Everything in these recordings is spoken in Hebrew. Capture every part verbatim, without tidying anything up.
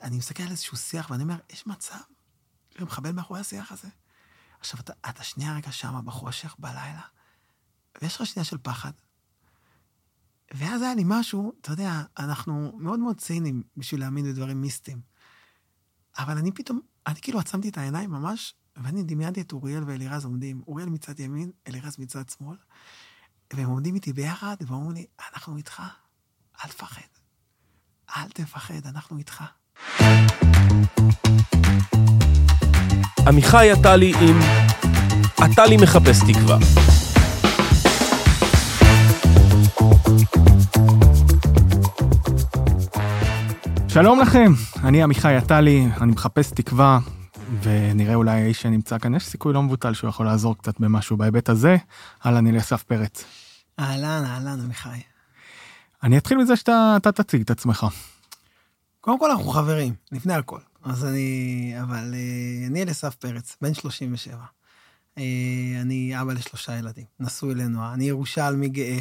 אני מסתכל על איזשהו שיח, ואני אומר, יש מצב, אני מחבל מאחורי השיח הזה. עכשיו, אתה, אתה שנייה רגע שמה בחושך, בלילה, ויש לך שנייה של פחד. ואז היה לי משהו, אתה יודע, אנחנו מאוד מאוד ציינים בשביל להאמין בדברים מיסטיים. אבל אני פתאום, אני כאילו עצמתי את העיניים ממש, ואני דמיינתי את אוריאל ואלירז עומדים, אוריאל מצד ימין, אלירז מצד שמאל, והם עומדים איתי ביחד, ואומרים לי, אנחנו איתך, אל תפחד. אל תפחד, אנחנו איתך. עמיחי עטלי עם עטלי מחפש תקווה. שלום לכם, אני עמיחי עטלי, אני מחפש תקווה, ונראה אולי האיש שנמצא כאן, יש סיכוי לא מבוטל שהוא יכול לעזור קצת במשהו בהיבט הזה. אהלן, אליסף פרץ. אהלן, אהלן, עמיחי. אני אתחיל מזה שאתה אתה תציג את עצמך. קודם כל אנחנו חברים, לפני הכל. אז אני, אבל אני אליסף פרץ, בן שלושים ושבע. אני אבא לשלושה ילדים, נשוי לנועה, אני ירושלמי גאה.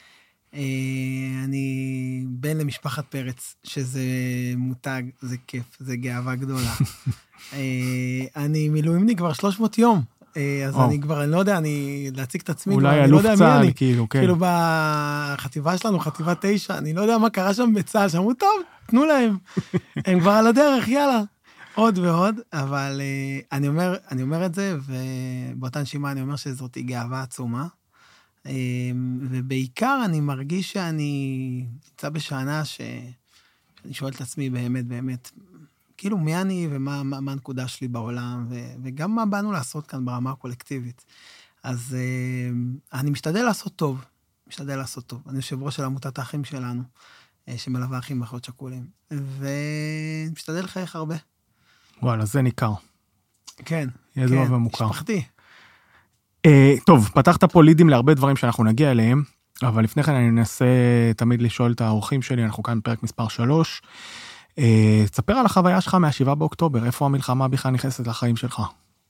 אני בן למשפחת פרץ, שזה מותג, זה כיף, זה גאווה גדולה. אני מילואימניק כבר שלוש מאות יום, אז אני כבר, אני לא יודע, אני להציג את עצמי, אולי אלוף צה"ל, כאילו, כן. כאילו בחטיבה שלנו, חטיבה תשע, אני לא יודע מה קרה שם בצה"ל, שאמרו, טוב, תנו להם, הם כבר על הדרך, יאללה, עוד ועוד, אבל אני אומר, אני אומר את זה, ובאותה נשימה אני אומר שזאת גאווה עצומה, ובעיקר אני מרגיש שאני נמצא בשנה שאני שואל את עצמי באמת, באמת, כאילו מי אני ומה מה, מה הנקודה שלי בעולם, ו, וגם מה באנו לעשות כאן ברמה הקולקטיבית. אז אני משתדל לעשות טוב, משתדל לעשות טוב. אני יושב ראש של עמותת האחים שלנו, שמלווה אחים ואחיות שכולים, ומשתדל לחייך הרבה. וואלה, זה ניכר. כן, ידוע כן, ומוכר. משפחתי. Uh, טוב, פתחת פה לידים להרבה דברים שאנחנו נגיע אליהם, אבל לפני כן אני אנסה תמיד לשאול את האורחים שלי, אנחנו כאן בפרק מספר שלוש. Uh, תספר על החוויה שלך מהשבעה באוקטובר, איפה המלחמה בכלל נכנסת לחיים שלך?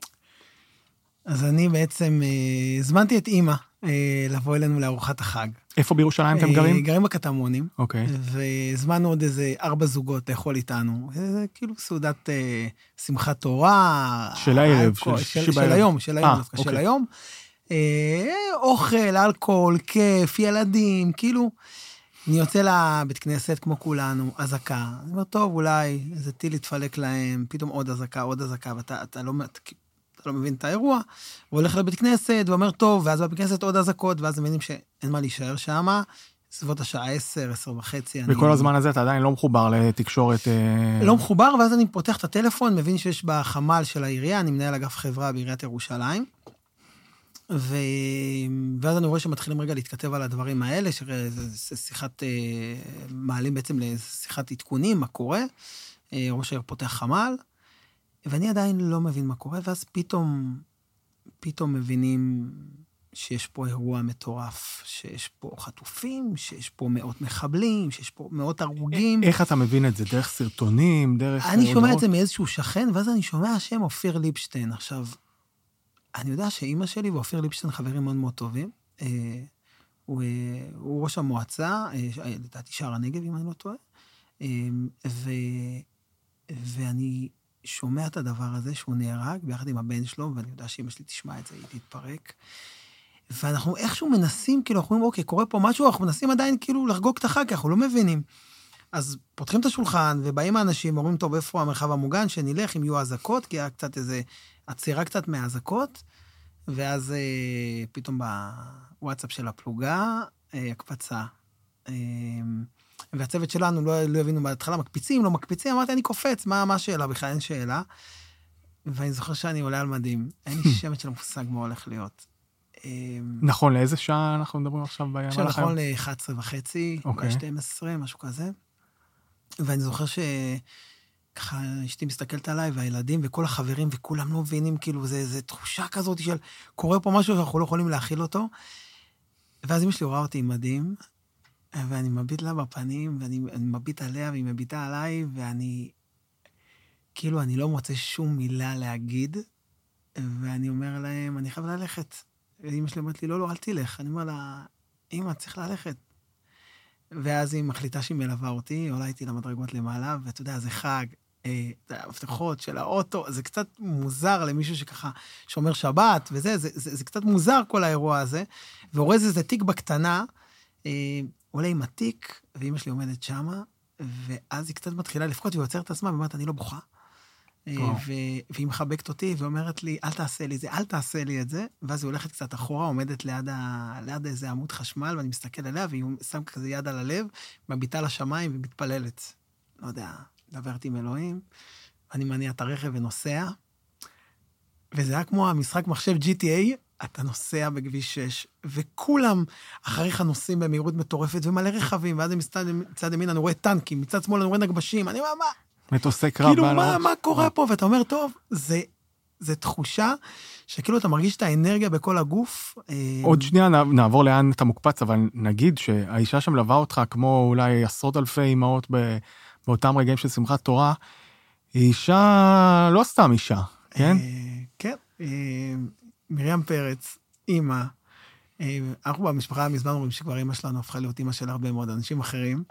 אז אני בעצם uh, הזמנתי את אמא uh, לבוא אלינו לארוחת החג. איפה בירושלים אתם גרים? Uh, גרים בקטמונים. אוקיי. והזמנו עוד איזה ארבע זוגות לאכול איתנו. זה כאילו סעודת uh, שמחת תורה. של הערב. של, של, של היום, של היום, דווקא של היום. Uh, אוכל, אלכוהול, כיף, ילדים, כאילו, אני יוצא לבית כנסת כמו כולנו, הזקה. אני אומר, טוב, אולי איזה טיל יתפלק להם, פתאום עוד הזקה, עוד הזקה, ואתה אתה לא, אתה לא מבין את האירוע, והולך לבית כנסת ואומר, טוב, ואז בבית כנסת עוד הזקות, ואז מבינים שאין מה להישאר שם, סביבות השעה עשר, עשר וחצי. וכל אני... הזמן הזה אתה עדיין לא מחובר לתקשורת... לא מחובר, ואז אני פותח את הטלפון, מבין שיש בחמ"ל של העירייה, אני מנהל אגף חברה בעיריית ירושלים, ו... ואז אני רואה שמתחילים רגע להתכתב על הדברים האלה, שזה שיחת, מעלים בעצם לשיחת עדכונים, מה קורה, ראש העיר פותח חמ"ל, ואני עדיין לא מבין מה קורה, ואז פתאום, פתאום מבינים שיש פה אירוע מטורף, שיש פה חטופים, שיש פה מאות מחבלים, שיש פה מאות הרוגים. איך אתה מבין את זה? דרך סרטונים, דרך... אני שומע את זה מאיזשהו שכן, ואז אני שומע שם אופיר ליבשטיין. עכשיו, אני יודע שאימא שלי ואופיר ליבשטיין חברים מאוד מאוד טובים. הוא, הוא ראש המועצה, לדעתי שער הנגב, אם אני לא טועה. ו, ואני שומע את הדבר הזה שהוא נהרג ביחד עם הבן שלו, ואני יודע שאמא שלי תשמע את זה, היא תתפרק. ואנחנו איכשהו מנסים, כאילו, אנחנו אומרים, אוקיי, קורה פה משהו, אנחנו מנסים עדיין כאילו לחגוג את החג, כי אנחנו לא מבינים. אז פותחים את השולחן, ובאים האנשים, אומרים, טוב, איפה המרחב המוגן, שנלך, אם יהיו הזקות, כי היה קצת איזה עצירה קצת מהזקות, ואז אה, פתאום בוואטסאפ של הפלוגה, אה, הקפצה. אה, והצוות שלנו לא, לא הבינו בהתחלה, מקפיצים, לא מקפיצים, אמרתי, אני קופץ, מה, מה השאלה? בכלל אין שאלה. ואני זוכר שאני עולה על מדים, אין לי שמץ של מושג מה הולך להיות. נכון, לאיזה שעה אנחנו מדברים עכשיו בימים עכשיו נכון ל-אחת עשרה וחצי, אולי שתים עשרה, משהו כזה. ואני זוכר שככה אשתי מסתכלת עליי, והילדים וכל החברים, וכולם לא מבינים, כאילו, זה תחושה כזאת של, קורה פה משהו שאנחנו לא יכולים להכיל אותו. ואז אמא שלי רואה אותי עם מדים, ואני מביט לה בפנים, ואני מביט עליה, והיא מביטה עליי, ואני, כאילו, אני לא מוצא שום מילה להגיד, ואני אומר להם, אני חייב ללכת. ואמא שלי אומרת לי, לא, לא, אל תלך. אני אומר לה, אמא, צריך ללכת. ואז היא מחליטה שהיא מלווה אותי, עולה איתי למדרגות למעלה, ואתה יודע, זה חג, המפתחות של האוטו, זה קצת מוזר למישהו שככה שומר שבת, וזה, זה, זה, זה קצת מוזר כל האירוע הזה, ואורז איזה תיק בקטנה, עולה עם התיק, ואמא שלי עומדת שמה, ואז היא קצת מתחילה לפקות, והיא עוצרת את עצמה, ואומרת, אני לא בוכה. והיא מחבקת אותי, ואומרת לי, אל תעשה לי זה, אל תעשה לי את זה, ואז היא הולכת קצת אחורה, עומדת ליד, ה... ליד איזה עמוד חשמל, ואני מסתכל עליה, והיא שם כזה יד על הלב, מביטה לשמיים ומתפללת. לא יודע, דברת עם אלוהים, אני מניע את הרכב ונוסע, וזה היה כמו המשחק מחשב ג'י טי איי, אתה נוסע בכביש שש, וכולם אחריך נוסעים במהירות מטורפת, ומלא רכבים, ואז מצד ימין אני רואה טנקים, מצד שמאל אני רואה נגבשים, אני אומר, מה? מטוסי קרב. כאילו, מה, מה קורה פה? ואתה אומר, טוב, זה, זה תחושה שכאילו אתה מרגיש את האנרגיה בכל הגוף. עוד שנייה נעבור לאן אתה מוקפץ, אבל נגיד שהאישה שמלווה אותך, כמו אולי עשרות אלפי אמהות באותם רגעים של שמחת תורה, היא אישה, לא סתם אישה, כן? כן. מרים פרץ, אמא, אנחנו במשפחה מזמן אומרים שכבר אמא שלנו הפכה להיות אמא של הרבה מאוד אנשים אחרים,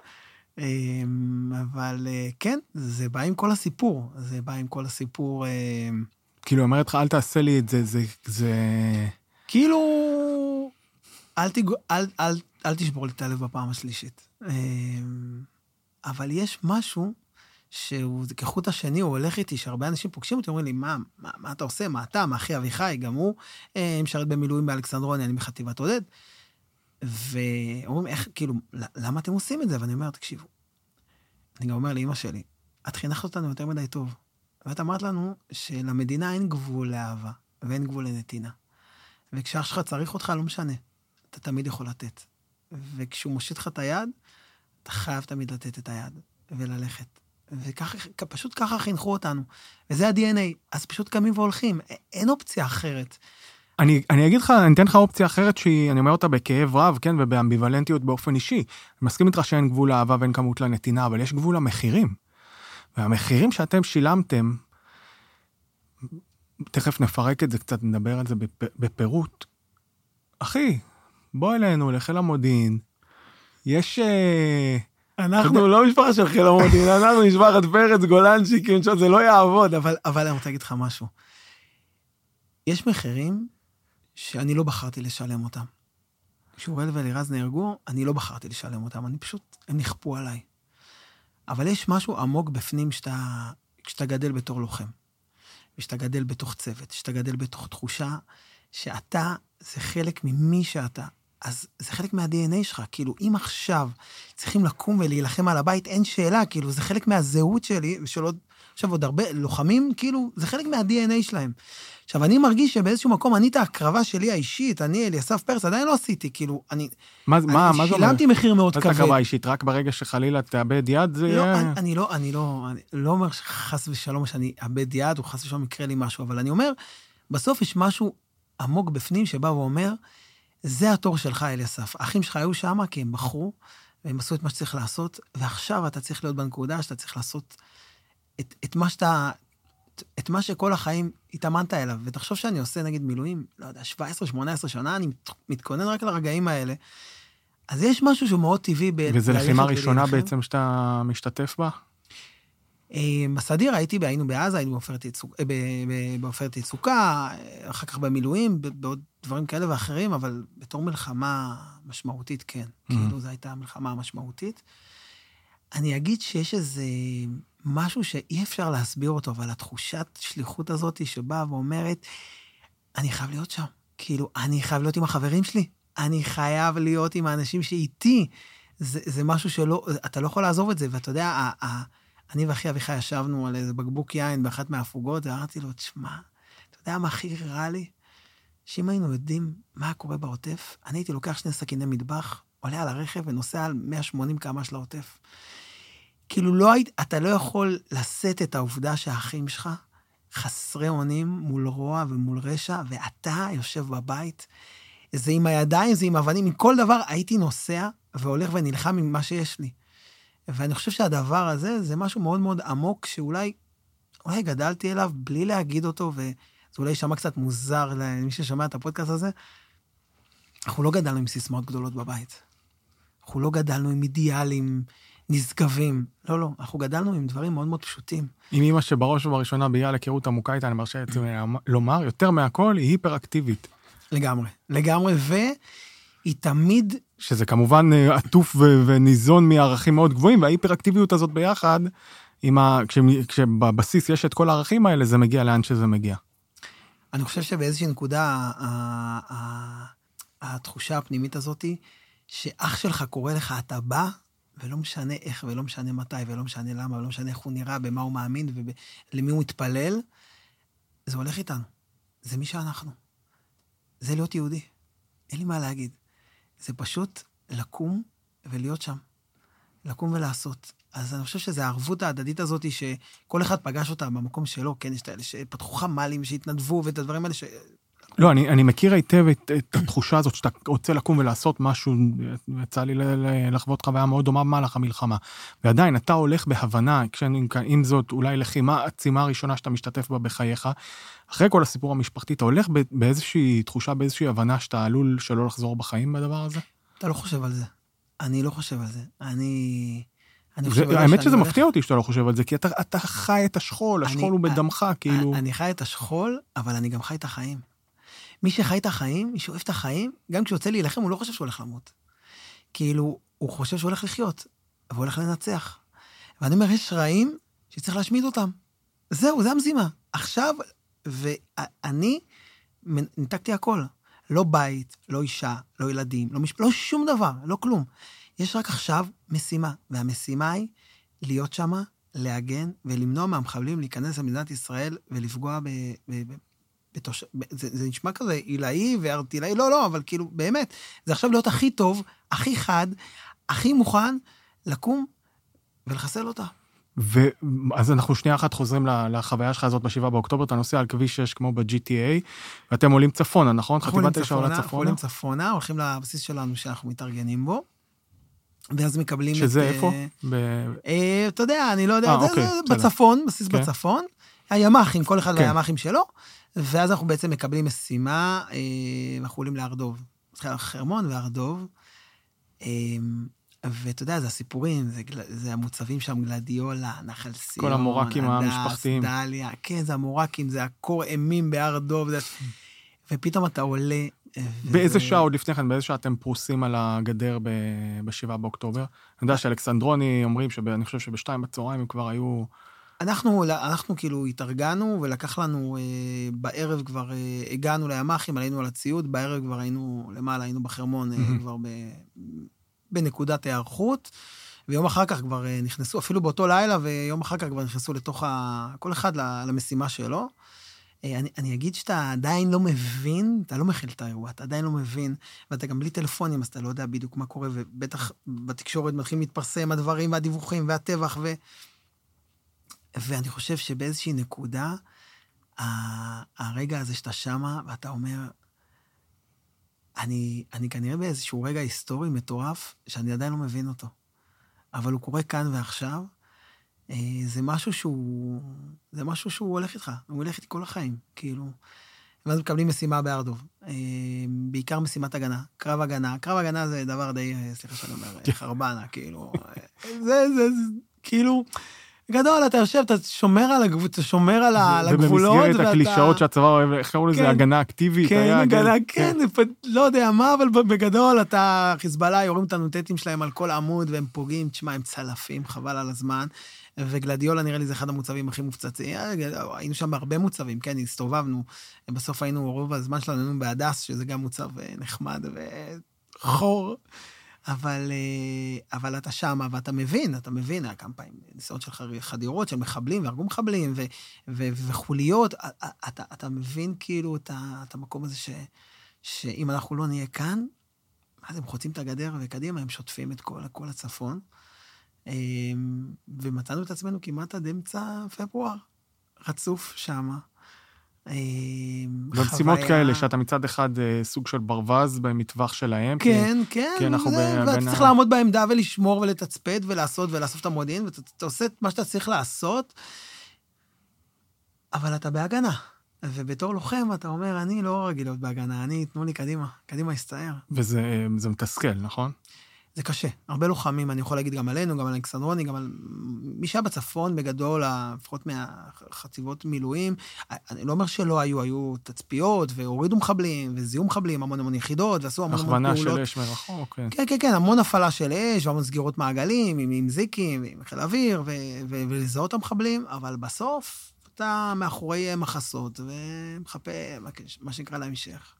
אבל כן, זה בא עם כל הסיפור, זה בא עם כל הסיפור. כאילו, אומרת לך, אל תעשה לי את זה, זה, זה... כאילו, אל, תג... אל, אל, אל תשבור לי את הלב בפעם השלישית. אבל יש משהו שהוא, כחוט השני, הוא הולך איתי, שהרבה אנשים פוגשים אותי, אומרים לי, מה, מה, מה אתה עושה? מה אתה? מה אחי אביחי? גם הוא משרת במילואים באלכסנדרוני, אני בחטיבת עודד. ואומרים, איך, כאילו, למה אתם עושים את זה? ואני אומר, תקשיבו, אני גם אומר לאמא שלי, את חינכת אותנו יותר מדי טוב, ואת אמרת לנו שלמדינה אין גבול לאהבה, ואין גבול לנתינה. וכשאח שלך צריך אותך, לא משנה, אתה תמיד יכול לתת. וכשהוא מושיט לך את היד, אתה חייב תמיד לתת את היד, וללכת. וככה, פשוט ככה חינכו אותנו. וזה ה-די אן איי, אז פשוט קמים והולכים, אין אופציה אחרת. אני, אני אגיד לך, אני אתן לך אופציה אחרת שהיא, אני אומר אותה בכאב רב, כן, ובאמביוולנטיות באופן אישי. אני מסכים איתך שאין גבול לאהבה ואין כמות לנתינה, אבל יש גבול למחירים. והמחירים שאתם שילמתם, תכף נפרק את זה קצת, נדבר על זה בפירוט. אחי, בוא אלינו לחיל המודיעין. יש... אנחנו לא משפחה של חיל המודיעין, אנחנו משפחת פרץ, גולנצ'יקים, זה לא יעבוד, אבל, אבל אני רוצה להגיד לך משהו. יש מחירים שאני לא בחרתי לשלם אותם. כשאוראל ואלירז נהרגו, אני לא בחרתי לשלם אותם, אני פשוט, הם נכפו עליי. אבל יש משהו עמוק בפנים שאתה, כשאתה גדל בתור לוחם, ושאתה גדל בתוך צוות, שאתה גדל בתוך תחושה, שאתה זה חלק ממי שאתה, אז זה חלק מה-די אן איי שלך, כאילו, אם עכשיו צריכים לקום ולהילחם על הבית, אין שאלה, כאילו, זה חלק מהזהות שלי, ושל עוד, עכשיו עוד הרבה לוחמים, כאילו, זה חלק מה-די אן איי שלהם. עכשיו, אני מרגיש שבאיזשהו מקום, אני את ההקרבה שלי האישית, אני, אליסף פרץ, עדיין לא עשיתי, כאילו, אני... מה, מה, מה זה אומר? שילמתי מחיר מאוד כבד. מה זה הקרבה האישית? רק ברגע שחלילה תאבד יד, זה לא, יהיה... אני, אני לא, אני לא, אני לא אומר חס ושלום שאני אאבד יד, או חס ושלום יקרה לי משהו, אבל אני אומר, בסוף יש משהו עמוק בפנים שבא ואומר, זה התור שלך, אליסף. האחים שלך היו שם כי הם בחרו, והם עשו את מה שצריך לעשות, ועכשיו אתה צריך להיות בנקודה שאתה צריך לעשות את, את מה שאתה, את מה שכל החיים התאמנת אליו. ותחשוב שאני עושה נגיד מילואים, לא יודע, שבע עשרה שמונה עשרה שנה, אני מתכונן רק לרגעים האלה. אז יש משהו שהוא מאוד טבעי. וזה לחימה ראשונה בעצם שאתה משתתף בה? בסדיר הייתי, היינו בעזה, היינו בעופרת יצוקה, אחר כך במילואים, בעוד דברים כאלה ואחרים, אבל בתור מלחמה משמעותית, כן. כאילו, זו הייתה מלחמה משמעותית. אני אגיד שיש איזה משהו שאי אפשר להסביר אותו, אבל התחושת שליחות הזאת שבאה ואומרת, אני חייב להיות שם. כאילו, אני חייב להיות עם החברים שלי. אני חייב להיות עם האנשים שאיתי. זה, זה משהו שלא, אתה לא יכול לעזוב את זה, ואתה יודע, ה, ה, אני ואחי אביחי ישבנו על איזה בקבוק יין באחת מהפוגות, ואמרתי לו, תשמע, אתה יודע מה הכי רע לי? שאם היינו יודעים מה קורה בעוטף, אני הייתי לוקח שני סכיני מטבח, עולה על הרכב ונוסע על מאה ושמונים קמ"ש של העוטף. כאילו לא היית, אתה לא יכול לשאת את העובדה שהאחים שלך חסרי אונים מול רוע ומול רשע, ואתה יושב בבית, זה עם הידיים, זה עם אבנים, עם כל דבר הייתי נוסע והולך ונלחם עם מה שיש לי. ואני חושב שהדבר הזה זה משהו מאוד מאוד עמוק, שאולי אולי גדלתי אליו בלי להגיד אותו, וזה אולי שמע קצת מוזר למי ששמע את הפודקאסט הזה. אנחנו לא גדלנו עם סיסמאות גדולות בבית. אנחנו לא גדלנו עם אידיאלים נשגבים. לא, לא, אנחנו גדלנו עם דברים מאוד מאוד פשוטים. עם אמא שבראש ובראשונה בגלל היכרות עמוקה איתה, אני מרשה לעצמי לומר, יותר מהכל, היא היפראקטיבית. לגמרי, לגמרי, והיא תמיד... שזה כמובן עטוף ו- וניזון מערכים מאוד גבוהים, וההיפראקטיביות הזאת ביחד, ה- כש- כשבבסיס יש את כל הערכים האלה, זה מגיע לאן שזה מגיע. אני חושב שבאיזושהי נקודה, ה- ה- התחושה הפנימית הזאת, שאח שלך קורא לך, אתה בא, ולא משנה איך, ולא משנה מתי, ולא משנה למה, ולא משנה איך הוא נראה, במה הוא מאמין, ולמי הוא מתפלל, זה הולך איתנו. זה מי שאנחנו. זה להיות יהודי. אין לי מה להגיד. זה פשוט לקום ולהיות שם. לקום ולעשות. אז אני חושב שזו הערבות ההדדית הזאת, שכל אחד פגש אותה במקום שלו, כן, יש את האלה שפתחו חמלים, שהתנדבו, ואת הדברים האלה ש... לא, אני, אני מכיר היטב את, את התחושה הזאת, שאתה רוצה לקום ולעשות משהו, יצא לי לחוות חוויה מאוד דומה במהלך המלחמה. ועדיין, אתה הולך בהבנה, אם זאת אולי לחימה עצימה הראשונה שאתה משתתף בה בחייך, אחרי כל הסיפור המשפחתי, אתה הולך באיזושהי תחושה, באיזושהי הבנה שאתה עלול שלא לחזור בחיים בדבר הזה? אתה לא חושב על זה. אני לא חושב על זה. אני... האמת שזה מפתיע אותי שאתה לא חושב על זה, כי אתה חי את השכול, השכול הוא בדמך, כאילו... אני חי את השכול, אבל אני גם חי את החיים. מי שחי את החיים, מי שאוהב את החיים, גם כשיוצא להילחם, הוא לא חושב שהוא הולך למות. כאילו, הוא חושב שהוא הולך לחיות, והוא הולך לנצח. ואני אומר, יש רעים שצריך להשמיד אותם. זהו, זה המזימה. עכשיו, ואני ניתקתי הכל. לא בית, לא אישה, לא ילדים, לא, מש... לא שום דבר, לא כלום. יש רק עכשיו משימה, והמשימה היא להיות שמה, להגן ולמנוע מהמחבלים להיכנס למדינת ישראל ולפגוע ב... ב... ב... בתוש... זה, זה נשמע כזה עילאי וארטילאי, לא, לא, אבל כאילו, באמת, זה עכשיו להיות הכי טוב, הכי חד, הכי מוכן לקום ולחסל אותה. ואז אנחנו שנייה אחת חוזרים לחוויה שלך הזאת בשבעה באוקטובר, אתה נוסע על כביש שש כמו ב-ג'י טי איי, ואתם עולים צפונה, נכון? חטיבת תשע עולה צפונה? עולים צפונה, הולכים לבסיס שלנו שאנחנו מתארגנים בו, ואז מקבלים את... שזה איפה? אתה יודע, אני לא יודע, בצפון, בסיס בצפון, הימ"חים, כל אחד והימ"חים שלו, ואז אנחנו בעצם מקבלים משימה, אנחנו עולים לארדוב. מתחיל חרמון וארדוב, ואתה יודע, זה הסיפורים, זה, זה המוצבים שם, גלדיולה, נחל סיון, כל המורקים המשפחתיים. דליה, כן, זה המורקים, זה הקור אימים בארדוב, זה... ופתאום אתה עולה... באיזה וזה... שעה עוד לפני כן, באיזה שעה אתם פרוסים על הגדר בשבעה באוקטובר? אני יודע שאלכסנדרוני אומרים, שאני חושב שבשתיים בצהריים הם כבר היו... אנחנו, אנחנו כאילו התארגנו, ולקח לנו, אה, בערב כבר אה, הגענו לימ"חים, עלינו על הציוד, בערב כבר היינו למעלה, היינו בחרמון, אה, כבר ב, בנקודת הערכות, ויום אחר כך כבר אה, נכנסו, אפילו באותו לילה, ויום אחר כך כבר נכנסו לתוך ה... כל אחד למשימה שלו. אה, אני, אני אגיד שאתה עדיין לא מבין, אתה לא מכיל את האירוע, אתה עדיין לא מבין, ואתה גם בלי טלפונים, אז אתה לא יודע בדיוק מה קורה, ובטח בתקשורת מתחילים להתפרסם הדברים והדיווחים והטבח ו... ואני חושב שבאיזושהי נקודה, הרגע הזה שאתה שמה, ואתה אומר, אני, אני כנראה באיזשהו רגע היסטורי מטורף, שאני עדיין לא מבין אותו. אבל הוא קורה כאן ועכשיו, זה משהו שהוא, זה משהו שהוא הולך איתך, הוא הולך איתי כל החיים, כאילו. ואז מקבלים משימה בארדוב, בעיקר משימת הגנה, קרב הגנה, קרב הגנה זה דבר די, סליחה שאני אומר, חרבנה, כאילו, זה, זה, זה, כאילו, גדול, אתה יושב, אתה שומר על הגבולות, אתה שומר על הגבולות. ובמסגרת הקלישאות שהצבא אוהב, איך קראו לזה, הגנה אקטיבית. כן, הגנה, כן, לא יודע מה, אבל בגדול, אתה, חיזבאללה, יורים את הנוטטים שלהם על כל עמוד, והם פוגעים, תשמע, הם צלפים, חבל על הזמן, וגלדיולה נראה לי זה אחד המוצבים הכי מופצצים, היינו שם בהרבה מוצבים, כן, הסתובבנו, בסוף היינו, רוב הזמן שלנו היינו בהדס, שזה גם מוצב נחמד וחור, אבל, אבל אתה שם, ואתה מבין, אתה מבין, היה כמה פעמים ניסיונות של חדירות, של מחבלים, והרגו מחבלים, ו, ו, וחוליות, אתה, אתה מבין כאילו את, את המקום הזה, ש, שאם אנחנו לא נהיה כאן, אז הם חוצים את הגדר, וקדימה הם שוטפים את כל, כל הצפון, ומצאנו את עצמנו כמעט עד אמצע פברואר, רצוף שמה. במשימות כאלה, שאתה מצד אחד סוג של ברווז במטווח שלהם. כן, כן. ואתה צריך לעמוד בעמדה ולשמור ולתצפת ולעשות ולאסוף את המודיעין, ואתה עושה את מה שאתה צריך לעשות, אבל אתה בהגנה. ובתור לוחם אתה אומר, אני לא רגיל להיות בהגנה, אני, תנו לי קדימה, קדימה יסתער. וזה מתסכל, נכון? זה קשה. הרבה לוחמים, אני יכול להגיד גם עלינו, גם על אלכסנדרוני, גם על מי שהיה בצפון בגדול, לפחות מהחטיבות מילואים. אני לא אומר שלא היו, היו תצפיות, והורידו מחבלים, וזיהו מחבלים, המון המון יחידות, ועשו המון המון פעולות. הכוונה של אש מרחוק, כן. כן, כן, כן, המון הפעלה של אש, והמון סגירות מעגלים, עם, עם זיקים, עם חיל אוויר, ו- ו- ולזהות המחבלים, אבל בסוף אתה מאחורי מחסות, ומחפה מה שנקרא להמשך.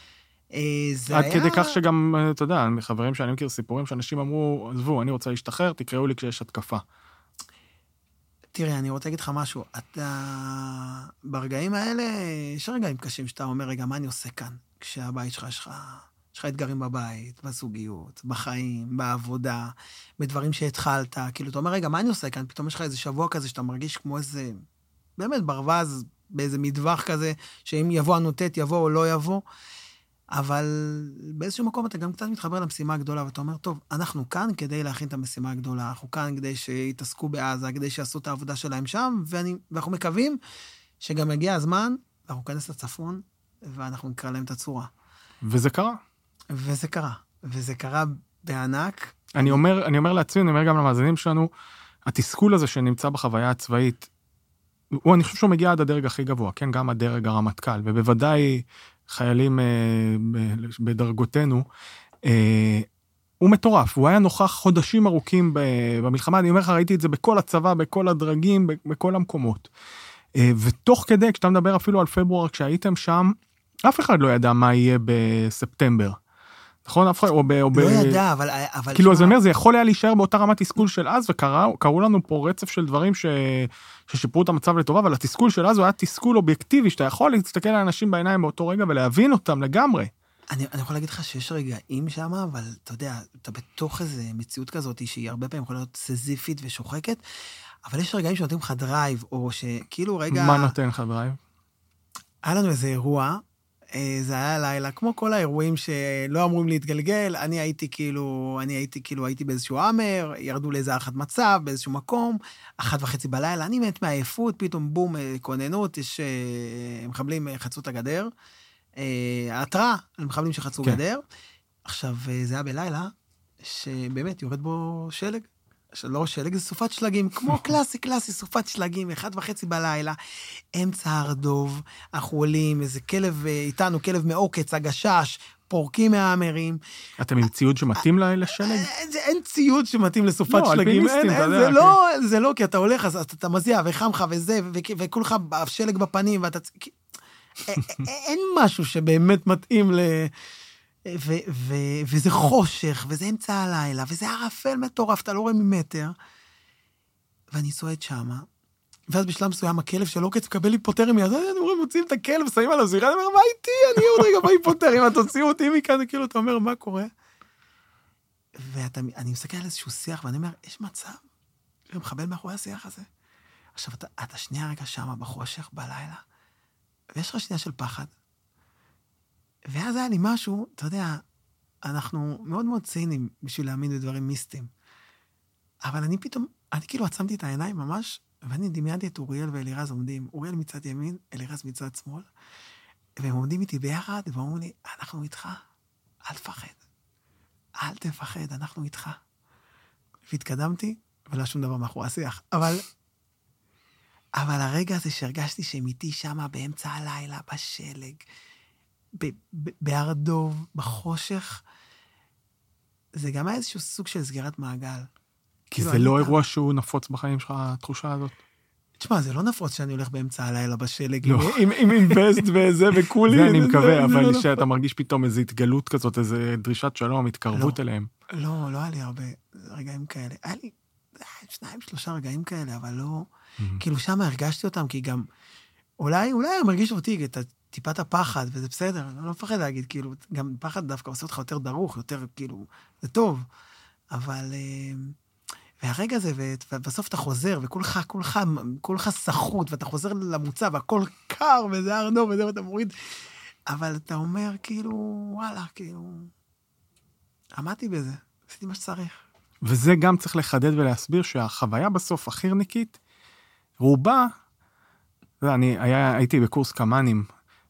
עד כדי כך שגם, אתה יודע, מחברים שאני מכיר סיפורים שאנשים אמרו, עזבו, אני רוצה להשתחרר, תקראו לי כשיש התקפה. תראה, אני רוצה להגיד לך משהו, אתה, ברגעים האלה, יש רגעים קשים שאתה אומר, רגע, מה אני עושה כאן? כשהבית שלך, יש לך, יש לך אתגרים בבית, בזוגיות, בחיים, בעבודה, בדברים שהתחלת, כאילו, אתה אומר, רגע, מה אני עושה כאן? פתאום יש לך איזה שבוע כזה שאתה מרגיש כמו איזה, באמת ברווז, באיזה מטווח כזה, שאם יבוא הנוטט, יבוא או לא יבוא, אבל באיזשהו מקום אתה גם קצת מתחבר למשימה הגדולה, ואתה אומר, טוב, אנחנו כאן כדי להכין את המשימה הגדולה, אנחנו כאן כדי שיתעסקו בעזה, כדי שיעשו את העבודה שלהם שם, ואני, ואנחנו מקווים שגם יגיע הזמן, אנחנו ניכנס לצפון, ואנחנו נקרא להם את הצורה. וזה קרה. וזה קרה. וזה קרה בענק. אני אומר, אני אומר לעצמי, אני אומר גם למאזינים שלנו, התסכול הזה שנמצא בחוויה הצבאית, הוא, אני חושב שהוא מגיע עד הדרג הכי גבוה, כן? גם הדרג הרמטכ"ל, ובוודאי חיילים אה, בדרגותינו, אה, הוא מטורף, הוא היה נוכח חודשים ארוכים במלחמה, אני אומר לך, ראיתי את זה בכל הצבא, בכל הדרגים, בכל המקומות. אה, ותוך כדי, כשאתה מדבר אפילו על פברואר, כשהייתם שם, אף אחד לא ידע מה יהיה בספטמבר. נכון? אף אחד, או ב... או לא ב... ידע, אבל... אבל כאילו, שמה... אז אני אומר, זה יכול היה להישאר באותה רמת תסכול של אז, וקראו לנו פה רצף של דברים ש... ששיפרו את המצב לטובה, אבל התסכול של אז הוא היה תסכול אובייקטיבי, שאתה יכול להסתכל על אנשים בעיניים באותו רגע, ולהבין אותם לגמרי. אני, אני יכול להגיד לך שיש רגעים שם, אבל אתה יודע, אתה בתוך איזו מציאות כזאת, שהיא הרבה פעמים יכולה להיות סזיפית ושוחקת, אבל יש רגעים שנותנים לך דרייב, או שכאילו רגע... מה נותן לך דרייב? היה לנו איזה אירוע, זה היה לילה, כמו כל האירועים שלא אמורים להתגלגל, אני הייתי כאילו, אני הייתי כאילו, הייתי באיזשהו אמר, ירדו לאיזה אחת מצב, באיזשהו מקום, אחת וחצי בלילה, אני מת מהעייפות, פתאום בום, כוננות, יש מחבלים חצו את הגדר, ההתראה, מחבלים שחצו כן. גדר, עכשיו זה היה בלילה, שבאמת יורד בו שלג, לא שלג, זה סופת שלגים, כמו קלאסי, קלאסי, סופת שלגים, אחד וחצי בלילה, אמצע הרדוב, אנחנו עולים, איזה כלב איתנו, כלב מעוקץ, הגשש, פורקים מהאמרים. אתם עם ציוד שמתאים לשלג? אין ציוד שמתאים לסופת שלגים, זה לא, כי אתה הולך, אז אתה מזיע, וחמך וזה, וכולך שלג בפנים, אין משהו שבאמת מתאים ל... ו- ו- וזה חושך, וזה אמצע הלילה, וזה ערפל מטורף, אתה לא רואה ממטר. ואני צועד שמה, ואז בשלב מסוים הכלב של עוקץ מקבל היפותרמיה, אז אני אומר, מוצאים את הכלב, שמים עליו זירה, אני אומר, מה איתי? אני עוד רגע בהיפותרמיה, תוציאו אותי מכאן, כאילו, אתה אומר, מה קורה? ואני מסתכל על איזשהו שיח, ואני אומר, יש מצב, שמחבל מאחורי השיח הזה. עכשיו, אתה, אתה שנייה רגע שמה בחושך, בלילה, ויש לך שנייה של פחד. ואז היה לי משהו, אתה יודע, אנחנו מאוד מאוד ציינים בשביל להאמין בדברים מיסטיים. אבל אני פתאום, אני כאילו עצמתי את העיניים ממש, ואני דמיינתי את אוריאל ואלירז עומדים, אוריאל מצד ימין, אלירז מצד שמאל, והם עומדים איתי ביחד, ואומרים לי, אנחנו איתך, אל תפחד. אל תפחד, אנחנו איתך. והתקדמתי, ולא שום דבר מאחורי השיח. אבל, אבל הרגע הזה שהרגשתי שהם איתי שמה באמצע הלילה, בשלג, בהר דוב, בחושך, זה גם היה איזשהו סוג של סגירת מעגל. כי זה לא אירוע שהוא נפוץ בחיים שלך, התחושה הזאת? תשמע, זה לא נפוץ שאני הולך באמצע הלילה בשלג, עם וסט וזה וכולי. זה אני מקווה, אבל שאתה מרגיש פתאום איזו התגלות כזאת, איזו דרישת שלום, התקרבות אליהם. לא, לא היה לי הרבה רגעים כאלה. היה לי שניים, שלושה רגעים כאלה, אבל לא... כאילו שם הרגשתי אותם, כי גם... אולי, אולי הם הרגישו אותי, את טיפת הפחד, וזה בסדר, אני לא מפחד להגיד, כאילו, גם פחד דווקא עושה אותך יותר דרוך, יותר, כאילו, זה טוב, אבל, והרגע הזה, ובסוף אתה חוזר, וכולך, כולך, כולך סחוט, ואתה חוזר למוצא, והכל קר, וזה ארנו, וזה, ואתה מוריד, אבל אתה אומר, כאילו, וואלה, כאילו, עמדתי בזה, עשיתי מה שצריך. וזה גם צריך לחדד ולהסביר, שהחוויה בסוף החירניקית, רובה, אני היה, הייתי בקורס קמאנים,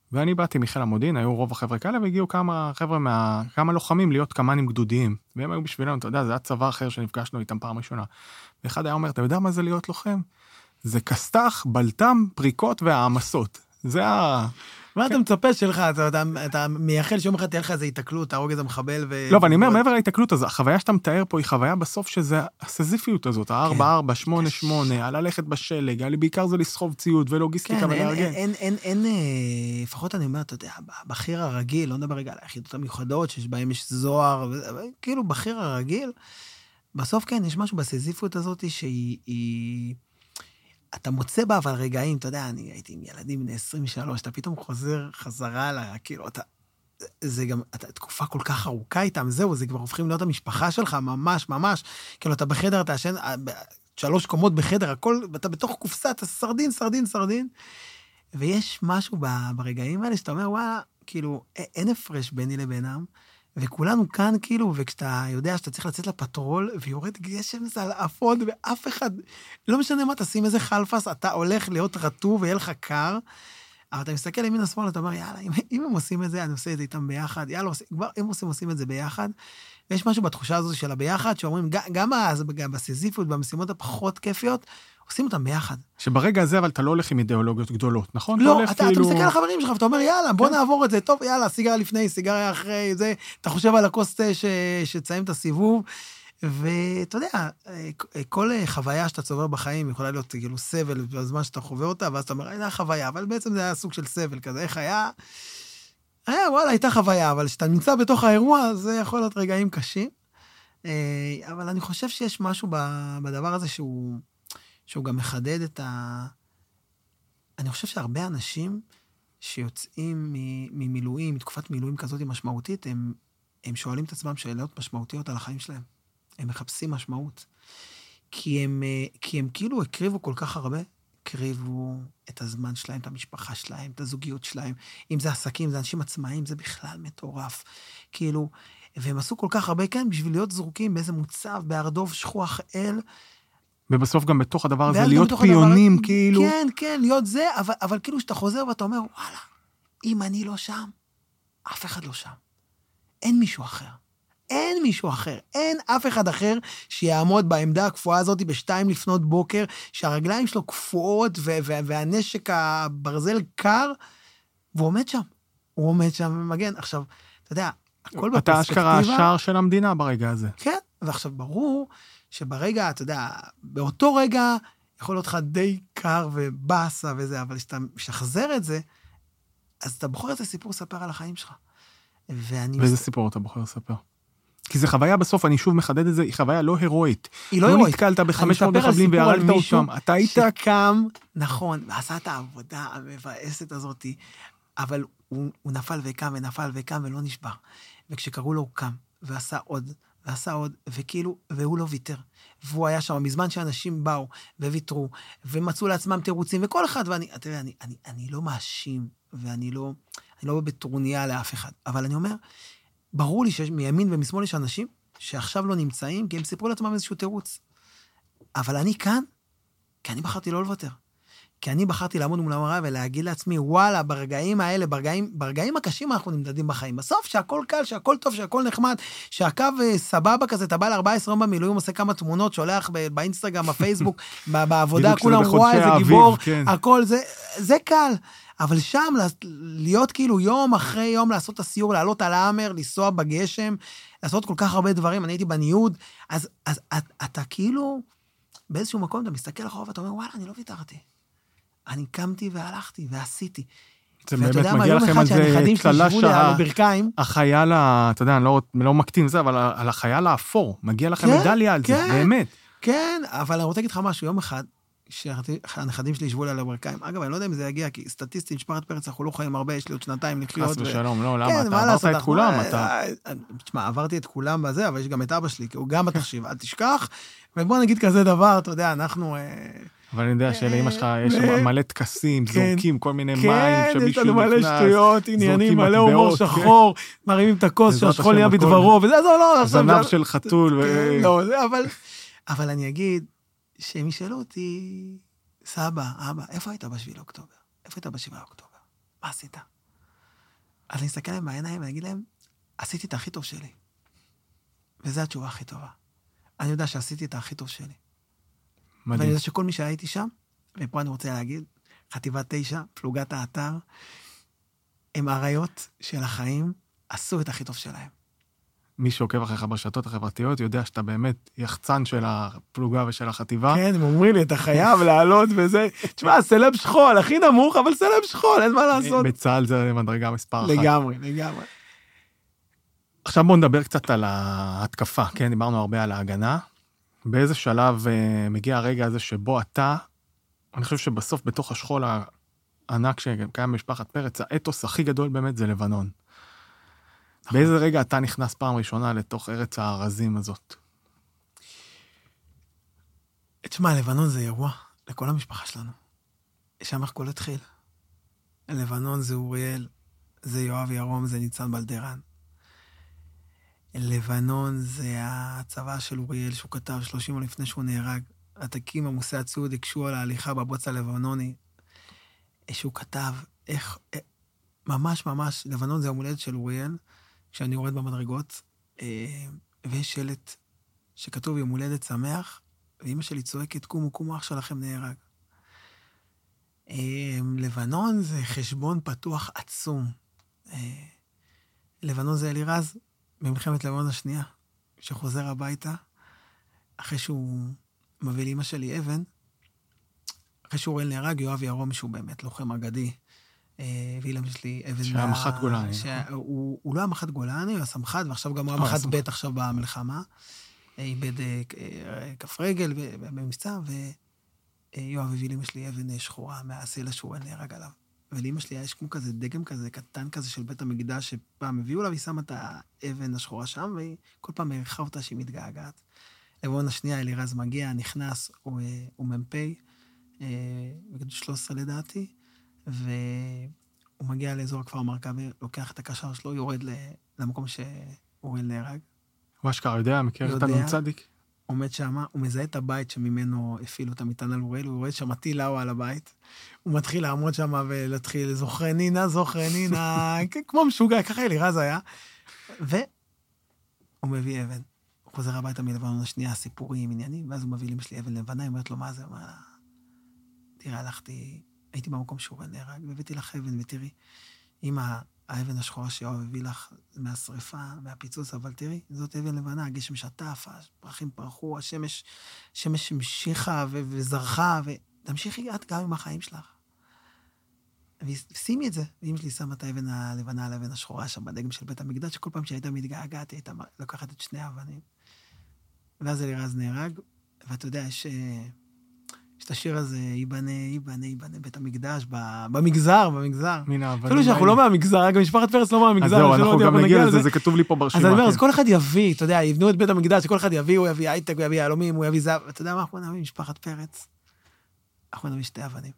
ואני באתי מחיל המודיעין, היו רוב החבר'ה כאלה, והגיעו כמה חבר'ה מה, כמה לוחמים להיות קמ"נים גדודיים, והם היו בשבילנו, אתה יודע, זה היה צבא אחר שנפגשנו איתם פעם ראשונה. ואחד היה אומר, אתה יודע מה זה להיות לוחם? זה כסת"ח, בלטם, פריקות והעמסות. זה ה... מה אתה מצפה שלך? אתה מייחל שאום אחד תהיה לך איזה התקלות, תהרוג איזה מחבל ו... לא, ואני אומר, מעבר להתקלות הזו, החוויה שאתה מתאר פה היא חוויה בסוף שזה הסזיפיות הזאת, ה-ארבע ארבע, שמונה שמונה, על ללכת בשלג, בעיקר זה לסחוב ציוד ולוגיסטיקה ולארגן. אין, אין, אין, לפחות אני אומר, אתה יודע, בחיר הרגיל, לא נדבר רגע על היחידות המיוחדות, שיש בהם יש זוהר, כאילו בחיר הרגיל, בסוף כן, יש משהו בסזיפיות הזאת שהיא... אתה מוצא בה, אבל רגעים, אתה יודע, אני הייתי עם ילדים בני עשרים ושלוש, אתה פתאום חוזר חזרה לה, כאילו, אתה, זה גם, אתה תקופה כל כך ארוכה איתם, זהו, זה כבר הופכים להיות המשפחה שלך, ממש, ממש, כאילו, אתה בחדר, אתה ישן, שלוש קומות בחדר, הכל, אתה בתוך קופסה, אתה סרדין, סרדין, סרדין, ויש משהו ברגעים האלה, שאתה אומר, וואלה, כאילו, אין הפרש ביני לבינם, וכולנו כאן כאילו, וכשאתה יודע שאתה צריך לצאת לפטרול, ויורד גשם זלעפות, ואף אחד, לא משנה מה, תשים איזה חלפס, אתה הולך להיות רטוב, ויהיה לך קר, אבל אתה מסתכל לימין השמאל, אתה אומר, יאללה, אם, אם הם עושים את זה, אני עושה את זה איתם ביחד, יאללה, כבר הם עושים, עושים את זה ביחד, ויש משהו בתחושה הזו של הביחד, שאומרים, גם, גם בסיזיפיות, במשימות הפחות כיפיות, עושים אותם ביחד. שברגע הזה, אבל אתה לא הולך עם אידיאולוגיות גדולות, נכון? לא, אתה, כאילו... אתה מסתכל על החברים שלך, ואתה אומר, יאללה, בוא כן. נעבור את זה, טוב, יאללה, סיגריה לפני, סיגריה אחרי, זה, אתה חושב על הכוס ש... שצאים את הסיבוב, ואתה יודע, כל חוויה שאתה צובר בחיים, יכולה להיות כאילו סבל בזמן שאתה חווה אותה, ואז אתה אומר, הייתה חוויה, אבל בעצם זה היה סוג של סבל כזה, איך היה? היה, וואלה, הייתה חוויה, אבל כשאתה נמצא בתוך האירוע, זה יכול להיות רגעים קשים, אבל אני חושב שיש משהו בדבר הזה שהוא... שהוא גם מחדד את ה... אני חושב שהרבה אנשים שיוצאים ממילואים, מתקופת מילואים כזאת משמעותית, הם, הם שואלים את עצמם שאלות משמעותיות על החיים שלהם. הם מחפשים משמעות. כי הם, כי הם כאילו הקריבו כל כך הרבה, הקריבו את הזמן שלהם, את המשפחה שלהם, את הזוגיות שלהם. אם זה עסקים, זה אנשים עצמאיים, זה בכלל מטורף. כאילו, והם עשו כל כך הרבה כאן בשביל להיות זרוקים באיזה מוצב, בארדוב שכוח אל, ובסוף גם בתוך הדבר הזה, להיות פיונים, הדבר, כאילו... כן, כן, להיות זה, אבל, אבל כאילו שאתה חוזר ואתה אומר, וואלה, אם אני לא שם, אף אחד לא שם. אין מישהו אחר. אין מישהו אחר. אין אף אחד אחר שיעמוד בעמדה הקפואה הזאת בשתיים לפנות בוקר, שהרגליים שלו קפואות, ו- ו- והנשק הברזל קר, והוא עומד שם. הוא עומד שם ומגן. עכשיו, אתה יודע, הכל בפרספקטיבה... אתה אשכרה השער של המדינה ברגע הזה. כן, ועכשיו ברור... שברגע, אתה יודע, באותו רגע יכול להיות לך די קר ובאסה וזה, אבל כשאתה משחזר את זה, אז אתה בוחר את הסיפור לספר על החיים שלך. ואני... ואיזה סיפור אתה בוחר לספר? כי זה חוויה בסוף, אני שוב מחדד את זה, היא חוויה לא הירואית. היא לא הירואית. לא נתקלת בחמש מאות מחבלים והרגת אותם. אתה היית... שקם, נכון, ועשה את העבודה המבאסת הזאת, אבל הוא, הוא נפל וקם ונפל וקם ולא נשבר. וכשקראו לו הוא קם ועשה עוד... ועשה עוד, וכאילו, והוא לא ויתר. והוא היה שם, מזמן שאנשים באו וויתרו, ומצאו לעצמם תירוצים, וכל אחד, ואני, תראה, אני, אני, אני לא מאשים, ואני לא, אני לא בטרוניה לאף אחד, אבל אני אומר, ברור לי שמימין ומשמאל יש אנשים, שעכשיו לא נמצאים, כי הם סיפרו לעצמם איזשהו תירוץ. אבל אני כאן, כי אני בחרתי לא לוותר. כי אני בחרתי לעמוד מול המראה ולהגיד לעצמי, וואלה, ברגעים האלה, ברגעים, ברגעים הקשים אנחנו נמדדים בחיים. בסוף שהכל קל, שהכל טוב, שהכל נחמד, שהקו סבבה כזה, אתה בא ל-ארבע עשרה יום במילואים, עושה כמה תמונות, שולח באינסטגרם, בפייסבוק, בעבודה, כולם רואה איזה גיבור, הכל, זה, זה קל. אבל שם, להיות כאילו יום אחרי יום, לעשות את הסיור, לעלות על האמר, לנסוע בגשם, לעשות כל כך הרבה דברים, אני הייתי בניוד, אז, אז אתה כאילו, באיזשהו מקום, אתה מסתכל אחורה ואתה אומר, וואלה, אני לא ויתרתי. אני קמתי והלכתי ועשיתי. זה באמת מגיע לכם על זה צלש החייל, אתה יודע, אני לא מקטין זה, אבל על החייל האפור, מגיע לכם מדליה על זה, באמת. כן, אבל אני רוצה להגיד לך משהו, יום אחד, שהנכדים שלי ישבו לי על הברכיים, אגב, אני לא יודע אם זה יגיע, כי סטטיסטית, משפחת פרץ, אנחנו לא חיים הרבה, יש לי עוד שנתיים לחיות. חס ושלום, לא, למה? אתה עברת את כולם, אתה... תשמע, עברתי את כולם בזה, אבל יש גם את אבא שלי, כי הוא גם בתחשיב, אל תשכח, ובוא נגיד כזה דבר, אתה יודע, אנחנו... אבל אני יודע שלאמא שלך יש מלא תקסים, זורקים כל מיני מים שמישהו נכנס. כן, יש לנו מלא שטויות, עניינים, מלא הומור שחור, מרימים את הכוס שהשכול נהיה בדברו, וזה, לא, לא, זנב של חתול. לא, אבל אני אגיד, שהם ישאלו אותי, סבא, אבא, איפה היית בשביל אוקטובר? איפה היית בשביל אוקטובר? מה עשית? אז אני אסתכל להם בעיניים ואני אגיד להם, עשיתי את הכי טוב שלי. וזו התשובה הכי טובה. אני יודע שעשיתי את הכי טוב שלי. מדהים. ואני יודע שכל מי שהייתי שם, ופה אני רוצה להגיד, חטיבת תשע, פלוגת האתר, הם עריות של החיים, עשו את הכי טוב שלהם. מי שעוקב אחריך ברשתות החברתיות יודע שאתה באמת יחצן של הפלוגה ושל החטיבה. כן, הם אומרים לי, אתה חייב לעלות וזה. תשמע, סלב שכול, הכי נמוך, אבל סלב שכול, אין מה לעשות. בצה"ל זה מדרגה מספר אחת. לגמרי, לגמרי. עכשיו בואו נדבר קצת על ההתקפה, כן? דיברנו הרבה על ההגנה. באיזה שלב מגיע הרגע הזה שבו אתה, אני חושב שבסוף בתוך השכול הענק שקיים במשפחת פרץ, האתוס הכי גדול באמת זה לבנון. באיזה רגע אתה נכנס פעם ראשונה לתוך ארץ הארזים הזאת? תשמע, לבנון זה אירוע לכל המשפחה שלנו. שם הכל התחיל. לבנון זה אוריאל, זה יואב ירום, זה ניצן בלדרן. לבנון זה הצבא של אוריאל שהוא כתב שלושים יום לפני שהוא נהרג. התקים עמוסי הציוד הקשו על ההליכה בבוץ הלבנוני, שהוא כתב איך, ממש ממש, לבנון זה יום הולדת של אוריאל, כשאני יורד במדרגות, ויש שלט שכתוב יום הולדת שמח, ואמא שלי צועקת, קומו, קומו, אח שלכם נהרג. לבנון זה חשבון פתוח עצום. לבנון זה אלירז, במלחמת לבנון השנייה, שחוזר הביתה, אחרי שהוא מביא לאמא שלי אבן, אחרי שהוא אוריאל נהרג, יואב ירום, שהוא באמת לוחם אגדי, ואילם יש לי אבן... שהיה מח"ט גולני. הוא לא היה מח"ט גולני, הוא היה סמח"ט, ועכשיו גם הוא היה מח"ט ב' עכשיו במלחמה. איבד כף רגל במבצע, ויואב הביא לאמא שלי אבן שחורה מהסלע שהוא נהרג עליו. ולאמא שלי יש כמו כזה דגם כזה, קטן כזה של בית המקדש, שפעם הביאו לה, והיא שמה את האבן השחורה שם, והיא כל פעם העריכה אותה שהיא מתגעגעת. לבנון השנייה, אלירז מגיע, נכנס, הוא ממפי, בגדוד שלוש עשרה לדעתי, והוא מגיע לאזור הכפר מרכבי, לוקח את הקשר שלו, יורד למקום שאוריאל נהרג. ואשכרה יודע, מכיר את הנון צדיק? עומד שם, הוא מזהה את הבית שממנו הפעילו את המטען על אוריאל, הוא רואה שם טיל על הבית, הוא מתחיל לעמוד שם ולהתחיל, זוכרנינה, זוכרנינה, כמו משוגע, ככה אלירז היה, והוא מביא אבן. הוא חוזר הביתה מלבנון השנייה, סיפורים, עניינים, ואז הוא מביא לאמא שלי אבן לבנה, היא אומרת לו, מה זה? הוא אומר לה, תראה, הלכתי, הייתי במקום שאוריאל נהרג, והבאתי לך אבן, ותראי, אמא, האבן השחורה שיואב הביא לך מהשריפה, מהפיצוץ, אבל תראי, זאת אבן לבנה, הגשם שטף, הפרחים פרחו, השמש, השמש המשיכה ו- וזרחה, ותמשיכי את גם עם החיים שלך. ושימי את זה, ואמא שלי שמה את האבן הלבנה על האבן השחורה שם, בדגם של בית המקדש, שכל פעם שהייתה מתגעגעת, הייתה לוקחת את שני האבנים. ואז אלירז נהרג, ואתה יודע, יש... יש את השיר הזה, ייבנה, ייבנה, ייבנה, בית המקדש, במגזר, במגזר. אפילו שאנחנו לא מהמגזר, גם משפחת פרץ לא מהמגזר. אז זהו, אנחנו גם נגיע לזה, זה כתוב לי פה ברשימה. אז אני אומר, אז כל אחד יביא, אתה יודע, יבנו את בית המקדש, שכל אחד יביא, הוא יביא הייטק, הוא יביא יהלומים, הוא יביא זהב, אתה יודע מה אנחנו נביא, משפחת פרץ? אנחנו נביא שתי אבנים.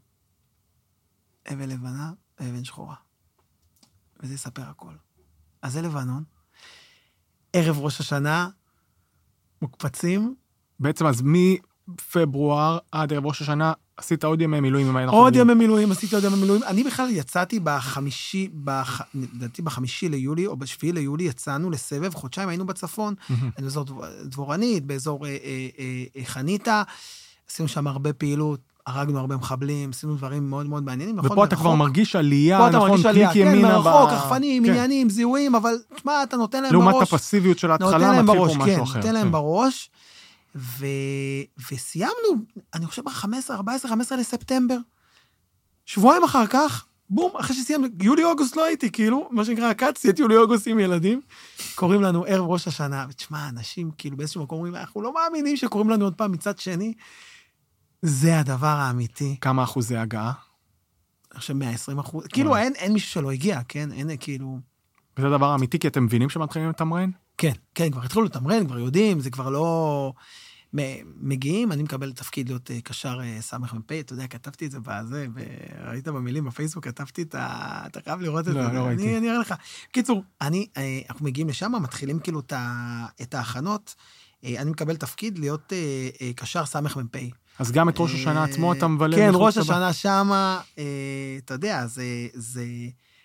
אבן לבנה ואבן שחורה. וזה יספר הכל. אז זה לבנון. ערב ראש השנה, מוקפצים. בעצם אז מי... פברואר עד ערב ראש השנה, עשית עוד ימי מילואים? עוד ימי מילואים, עשיתי עוד ימי מילואים. אני בכלל יצאתי בחמישי, לדעתי בחמישי ליולי, או בשביעי ליולי, יצאנו לסבב, חודשיים היינו בצפון, באזור דבורנית, באזור חניתה, עשינו שם הרבה פעילות, הרגנו הרבה מחבלים, עשינו דברים מאוד מאוד מעניינים. ופה אתה כבר מרגיש עלייה, נכון, קליק ימינה. כן, מרחוק, החפנים, עניינים, זיהויים, אבל תשמע, אתה נותן להם בראש. לעומת הפסיביות של ההתחלה, מתחיל פה משהו אחר. נותן להם בראש. ו... וסיימנו, אני חושב ב-חמש עשרה, ארבע עשרה, חמש עשרה לספטמבר. שבועיים אחר כך, בום, אחרי שסיימנו, יולי-אוגוסט לא הייתי, כאילו, מה שנקרא, קצתי את יולי-אוגוסט עם ילדים, קוראים לנו ערב ראש השנה, ותשמע, אנשים, כאילו, באיזשהו מקום אומרים, אנחנו לא מאמינים שקוראים לנו עוד פעם מצד שני, זה הדבר האמיתי. כמה אחוזי הגעה? אני חושב מאה ועשרים אחוז, כאילו, אין, אין מישהו שלא הגיע, כן, אין, כאילו... וזה הדבר האמיתי, כי אתם מבינים שמתחילים לתמרן? כן, כן, כבר התחילו לתמרן, כבר יודעים, זה כבר לא... מגיעים, אני מקבל תפקיד להיות קשר סמך מפי, אתה יודע, כתבתי את זה בזה, וראית במילים בפייסבוק, כתבתי את ה... אתה חייב לראות את זה. לא, לא ראיתי. אני אראה לך. קיצור, אני, אנחנו מגיעים לשם, מתחילים כאילו את ההכנות, אני מקבל תפקיד להיות קשר סמך מפי. אז גם את ראש השנה עצמו אתה מבלה? כן, ראש השנה שמה, אתה יודע, זה...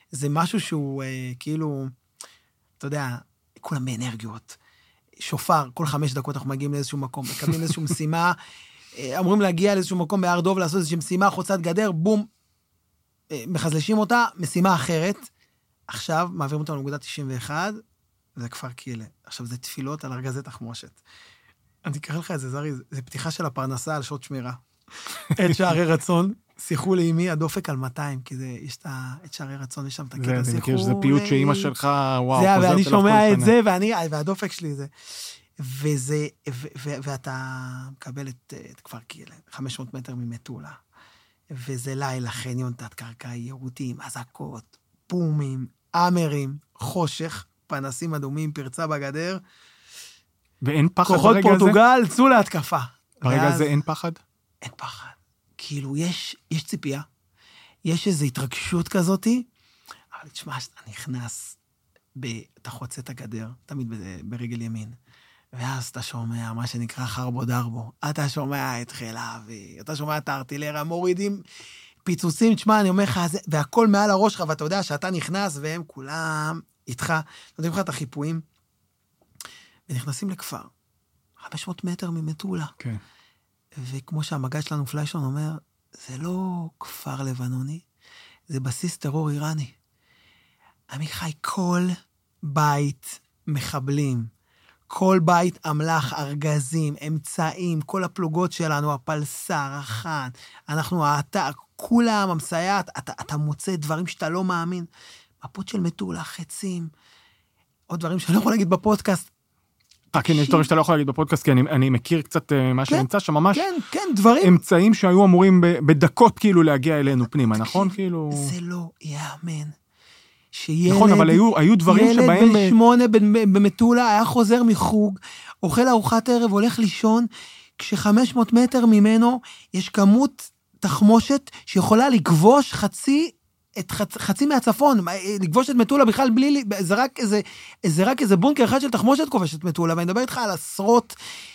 זה משהו שהוא אה, כאילו, אתה יודע, כולם באנרגיות. שופר, כל חמש דקות אנחנו מגיעים לאיזשהו מקום, מקבלים איזושהי משימה, אה, אמורים להגיע לאיזשהו מקום בהר דוב, לעשות איזושהי משימה, חוצת גדר, בום, אה, מחזלשים אותה, משימה אחרת. עכשיו מעבירים אותנו לנקודה תשעים ואחת, זה כפר קילה. עכשיו זה תפילות על ארגזי תחמושת. אני אקרא לך את זה, זרי, זה פתיחה של הפרנסה על שעות שמירה. את שערי רצון, שיחו לאמי הדופק על מאתיים, כי זה, יש את שערי רצון, יש שם את הקטע, שיחו... זה, אני מכיר שזה פיוט שאימא שלך, וואו, זה, חוזרת ואני שומע את שנה. זה, ואני, והדופק שלי זה... וזה, ו, ו, ואתה מקבל את, את כפר קילה, חמש מאות מטר ממטולה, וזה לילה, חניון תת-קרקעי, יירוטים, אזעקות, בומים, אמרים, חושך, פנסים אדומים, פרצה בגדר, ואין פחד כוחות ברגע הזה? פורטוגל, צאו להתקפה. ברגע ואז, הזה אין פחד? אין פחד. כאילו, יש, יש ציפייה, יש איזו התרגשות כזאת, אבל תשמע, שאתה נכנס, ב, אתה חוצה את הגדר, תמיד ברגל ימין, ואז אתה שומע מה שנקרא חרבו דרבו, אתה שומע את חיל האוויר, אתה שומע את הארטילריה, מורידים פיצוצים, תשמע, אני אומר לך, והכל מעל הראש שלך, ואתה יודע שאתה נכנס, והם כולם איתך, נותנים לך את החיפויים, ונכנסים לכפר, חמש מאות מטר ממטולה. כן. וכמו שהמגע שלנו פליישון אומר, זה לא כפר לבנוני, זה בסיס טרור איראני. עמיחי, כל בית מחבלים, כל בית אמל"ח, ארגזים, אמצעים, כל הפלוגות שלנו, הפלסר, החן, אנחנו, האתר, כולם, המסייעת, אתה, אתה מוצא דברים שאתה לא מאמין. מפות של מטולה, חצים, עוד דברים שאני לא יכול להגיד בפודקאסט. אה, כן, יש דברים שאתה לא יכול להגיד בפודקאסט, כי אני, אני מכיר קצת מה שנמצא שם, ממש כן, כן, דברים. אמצעים שהיו אמורים בדקות כאילו להגיע אלינו פנימה, נכון? כאילו... זה לא יאמן. שילד, נכון, אבל היו, היו דברים ילד שבהם... ילד בן שמונה במטולה היה חוזר מחוג, אוכל ארוחת ערב, הולך לישון, כש-חמש מאות מטר ממנו יש כמות תחמושת שיכולה לכבוש חצי, את חצ, חצי מהצפון, לכבוש את מטולה בכלל בלי, זה רק איזה, זה רק איזה בונקר אחד של תחמושת כובש את מטולה, ואני מדבר איתך על עשרות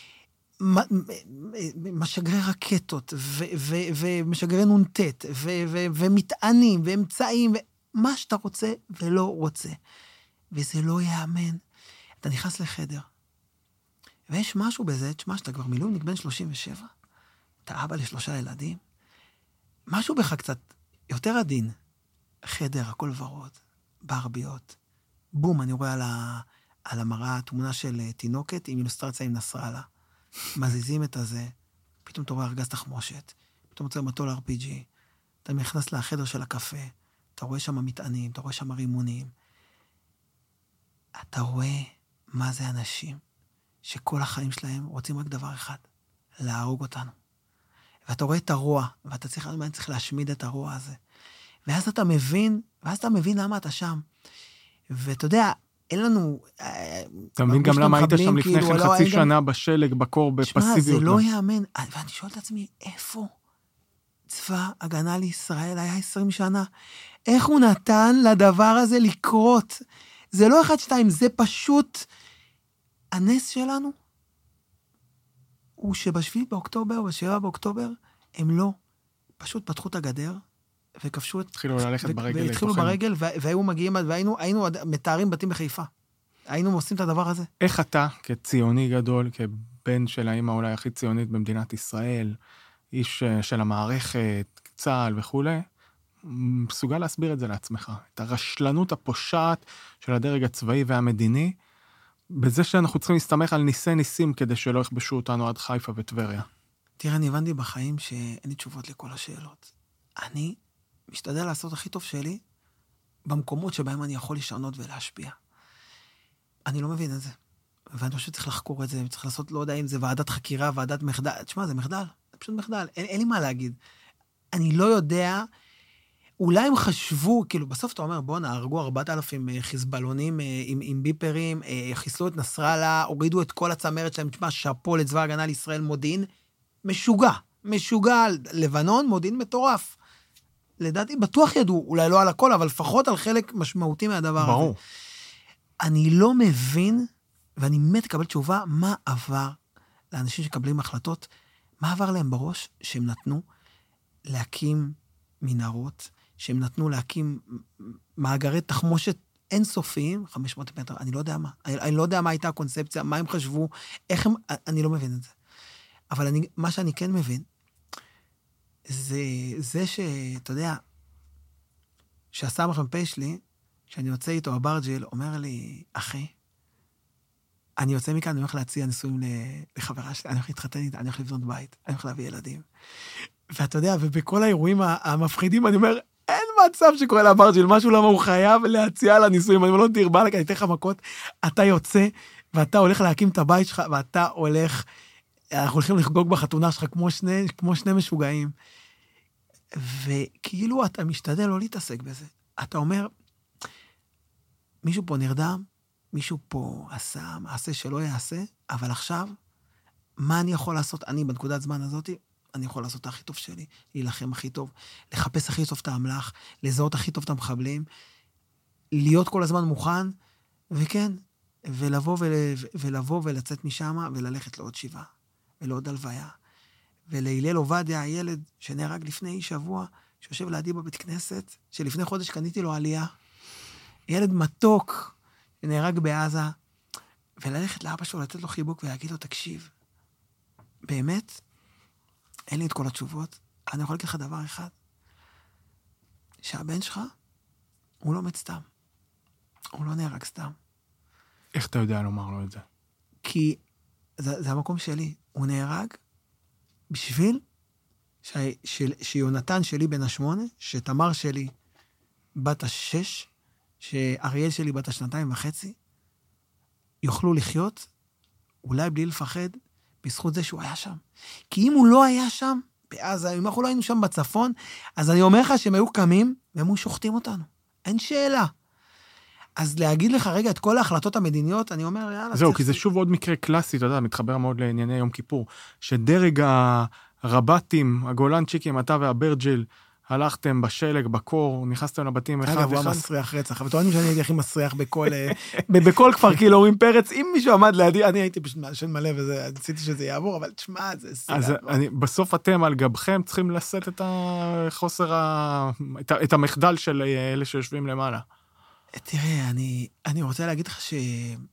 משגרי רקטות, ו, ו, ומשגרי נונטט, ו, ו, ומטענים, ואמצעים, ו... מה שאתה רוצה ולא רוצה. וזה לא יאמן. אתה נכנס לחדר, ויש משהו בזה, תשמע, שאתה כבר מילואימניק בן שלושים ושבע, אתה אבא לשלושה ילדים, משהו בך קצת יותר עדין. חדר, הכל ורוד, ברביות. בום, אני רואה על, ה... על המראה תמונה של תינוקת עם אילוסטרציה עם נסראללה. מזיזים את הזה, פתאום אתה רואה ארגז תחמושת, פתאום אתה רואה מטול אר פי ג'י, אתה נכנס לחדר של הקפה, אתה רואה שם מטענים, אתה רואה שם רימונים. אתה רואה מה זה אנשים שכל החיים שלהם רוצים רק דבר אחד, להרוג אותנו. ואתה רואה את הרוע, ואתה צריך, אני צריך להשמיד את הרוע הזה. ואז אתה מבין, ואז אתה מבין למה אתה שם. ואתה יודע, אין לנו... אתה מבין גם למה היית שם לפני כן חצי שנה בשלג, בקור, בפסיביות. שמה, זה לא יאמן. ואני שואל את עצמי, איפה צבא הגנה לישראל היה עשרים שנה? איך הוא נתן לדבר הזה לקרות? זה לא אחד שתיים, זה פשוט... הנס שלנו הוא שבשביעי באוקטובר, בשבעה באוקטובר, הם לא פשוט פתחו את הגדר, וכבשו את... התחילו ללכת ברגל. והתחילו ברגל, והיו מגיעים, והיינו מתארים בתים בחיפה. היינו עושים את הדבר הזה. איך אתה, כציוני גדול, כבן של האמא אולי הכי ציונית במדינת ישראל, איש של המערכת, צה"ל וכו', מסוגל להסביר את זה לעצמך. את הרשלנות הפושעת של הדרג הצבאי והמדיני, בזה שאנחנו צריכים להסתמך על ניסי ניסים, כדי שלא יכבשו אותנו עד חיפה וטבריה. תראה, אני הבנתי בחיים שאין לי תשובות לכל השאלות. אני משתדל לעשות הכי טוב שלי, במקומות שבהם אני יכול לשנות ולהשפיע. אני לא מבין את זה. ואני חושב שצריך לחקור את זה, צריך לעשות, לא יודע אם זה ועדת חקירה, ועדת מחדל. תשמע, זה מחדל. זה פשוט מחדל. אין, אין לי מה להגיד. אני לא יודע, אולי הם חשבו, כאילו, בסוף אתה אומר, בוא נהרגו ארבעת אלפים חיזבאלונים עם, עם ביפרים, חיסלו את נסראללה, הורידו את כל הצמרת שלהם, תשמע, שפו לצבא הגנה לישראל מודיעין, משוגע, משוגע, לבנון, מודיעין מטורף. לדעתי, בטוח ידעו, אולי לא על הכל, אבל לפחות על חלק משמעותי מהדבר ברור. הזה. אני לא מבין, ואני מת לקבל תשובה, מה עבר לאנשים שקבלים החלטות, מה עבר להם בראש שהם נתנו להקים מנהרות, שהם נתנו להקים מאגרי תחמושת אינסופיים, חמש מאות מטר, אני לא יודע מה. אני, אני לא יודע מה הייתה הקונספציה, מה הם חשבו, איך הם, אני לא מבין את זה. אבל אני, מה שאני כן מבין, זה, זה שאתה יודע, שהסמ"פ שלי, שאני יוצא איתו, הברג'ל, אומר לי, אחי, אני יוצא מכאן, אני הולך להציע נישואים לחברה שלי, אני הולך להתחתן איתה, אני הולך לבנות בית, אני הולך להביא ילדים. ואתה יודע, ובכל האירועים המפחידים, אני אומר, אין מצב שקורה לברג'ל משהו, למה הוא חייב להציע לה נישואים, אני אומר, לא תרבה לך, אני אתן לך מכות, אתה יוצא, ואתה הולך להקים את הבית שלך, ואתה הולך, אנחנו הולכים לחגוג בחתונה שלך, כמו שני, כמו שני משוגעים. וכאילו אתה משתדל לא להתעסק בזה. אתה אומר, מישהו פה נרדם, מישהו פה עשה, מעשה שלא יעשה, אבל עכשיו, מה אני יכול לעשות? אני, בנקודת זמן הזאת, אני יכול לעשות את הכי טוב שלי, להילחם הכי טוב, לחפש הכי טוב את האמל"ח, לזהות הכי טוב את המחבלים, להיות כל הזמן מוכן, וכן, ולבוא, ול, ולבוא ולצאת משם, וללכת לעוד שבעה, ולעוד הלוויה. ולהילל עובדיה, הילד שנהרג לפני שבוע, שיושב לידי בבית כנסת, שלפני חודש קניתי לו עלייה, ילד מתוק, שנהרג בעזה, וללכת לאבא שלו, לתת לו חיבוק ולהגיד לו, תקשיב, באמת, אין לי את כל התשובות, אני יכול להגיד לך דבר אחד, שהבן שלך, הוא לא מת סתם. הוא לא נהרג סתם. איך אתה יודע לומר לו את זה? כי זה, זה המקום שלי. הוא נהרג בשביל ש, ש, שיונתן שלי בן השמונה, שתמר שלי בת השש, שאריאל שלי בת השנתיים וחצי, יוכלו לחיות, אולי בלי לפחד, בזכות זה שהוא היה שם. כי אם הוא לא היה שם, בעזה, אם אנחנו לא היינו שם בצפון, אז אני אומר לך שהם היו קמים, והם היו שוחטים אותנו. אין שאלה. אז להגיד לך רגע את כל ההחלטות המדיניות, אני אומר, יאללה. זהו, כי זה שוב עוד מקרה קלאסי, אתה יודע, מתחבר מאוד לענייני יום כיפור, שדרג הרבטים, הגולנצ'יקים, אתה והברג'ל, הלכתם בשלג, בקור, נכנסתם לבתים אחד אחד. אגב, הוא אחד. היה מסריח רצח, אבל טוענים שאני הייתי הכי מסריח בכל כפר כאילו אומרים פרץ, אם מישהו עמד לידי, אני הייתי פשוט מעשן מלא וזה, עשיתי שזה יעבור, אבל תשמע, זה סיגר. אז אני, בסוף אתם על גבכם צריכים לשאת את החוסר, את, את המחדל של אלה שיושבים למעלה. תראה, אני, אני רוצה להגיד לך ש...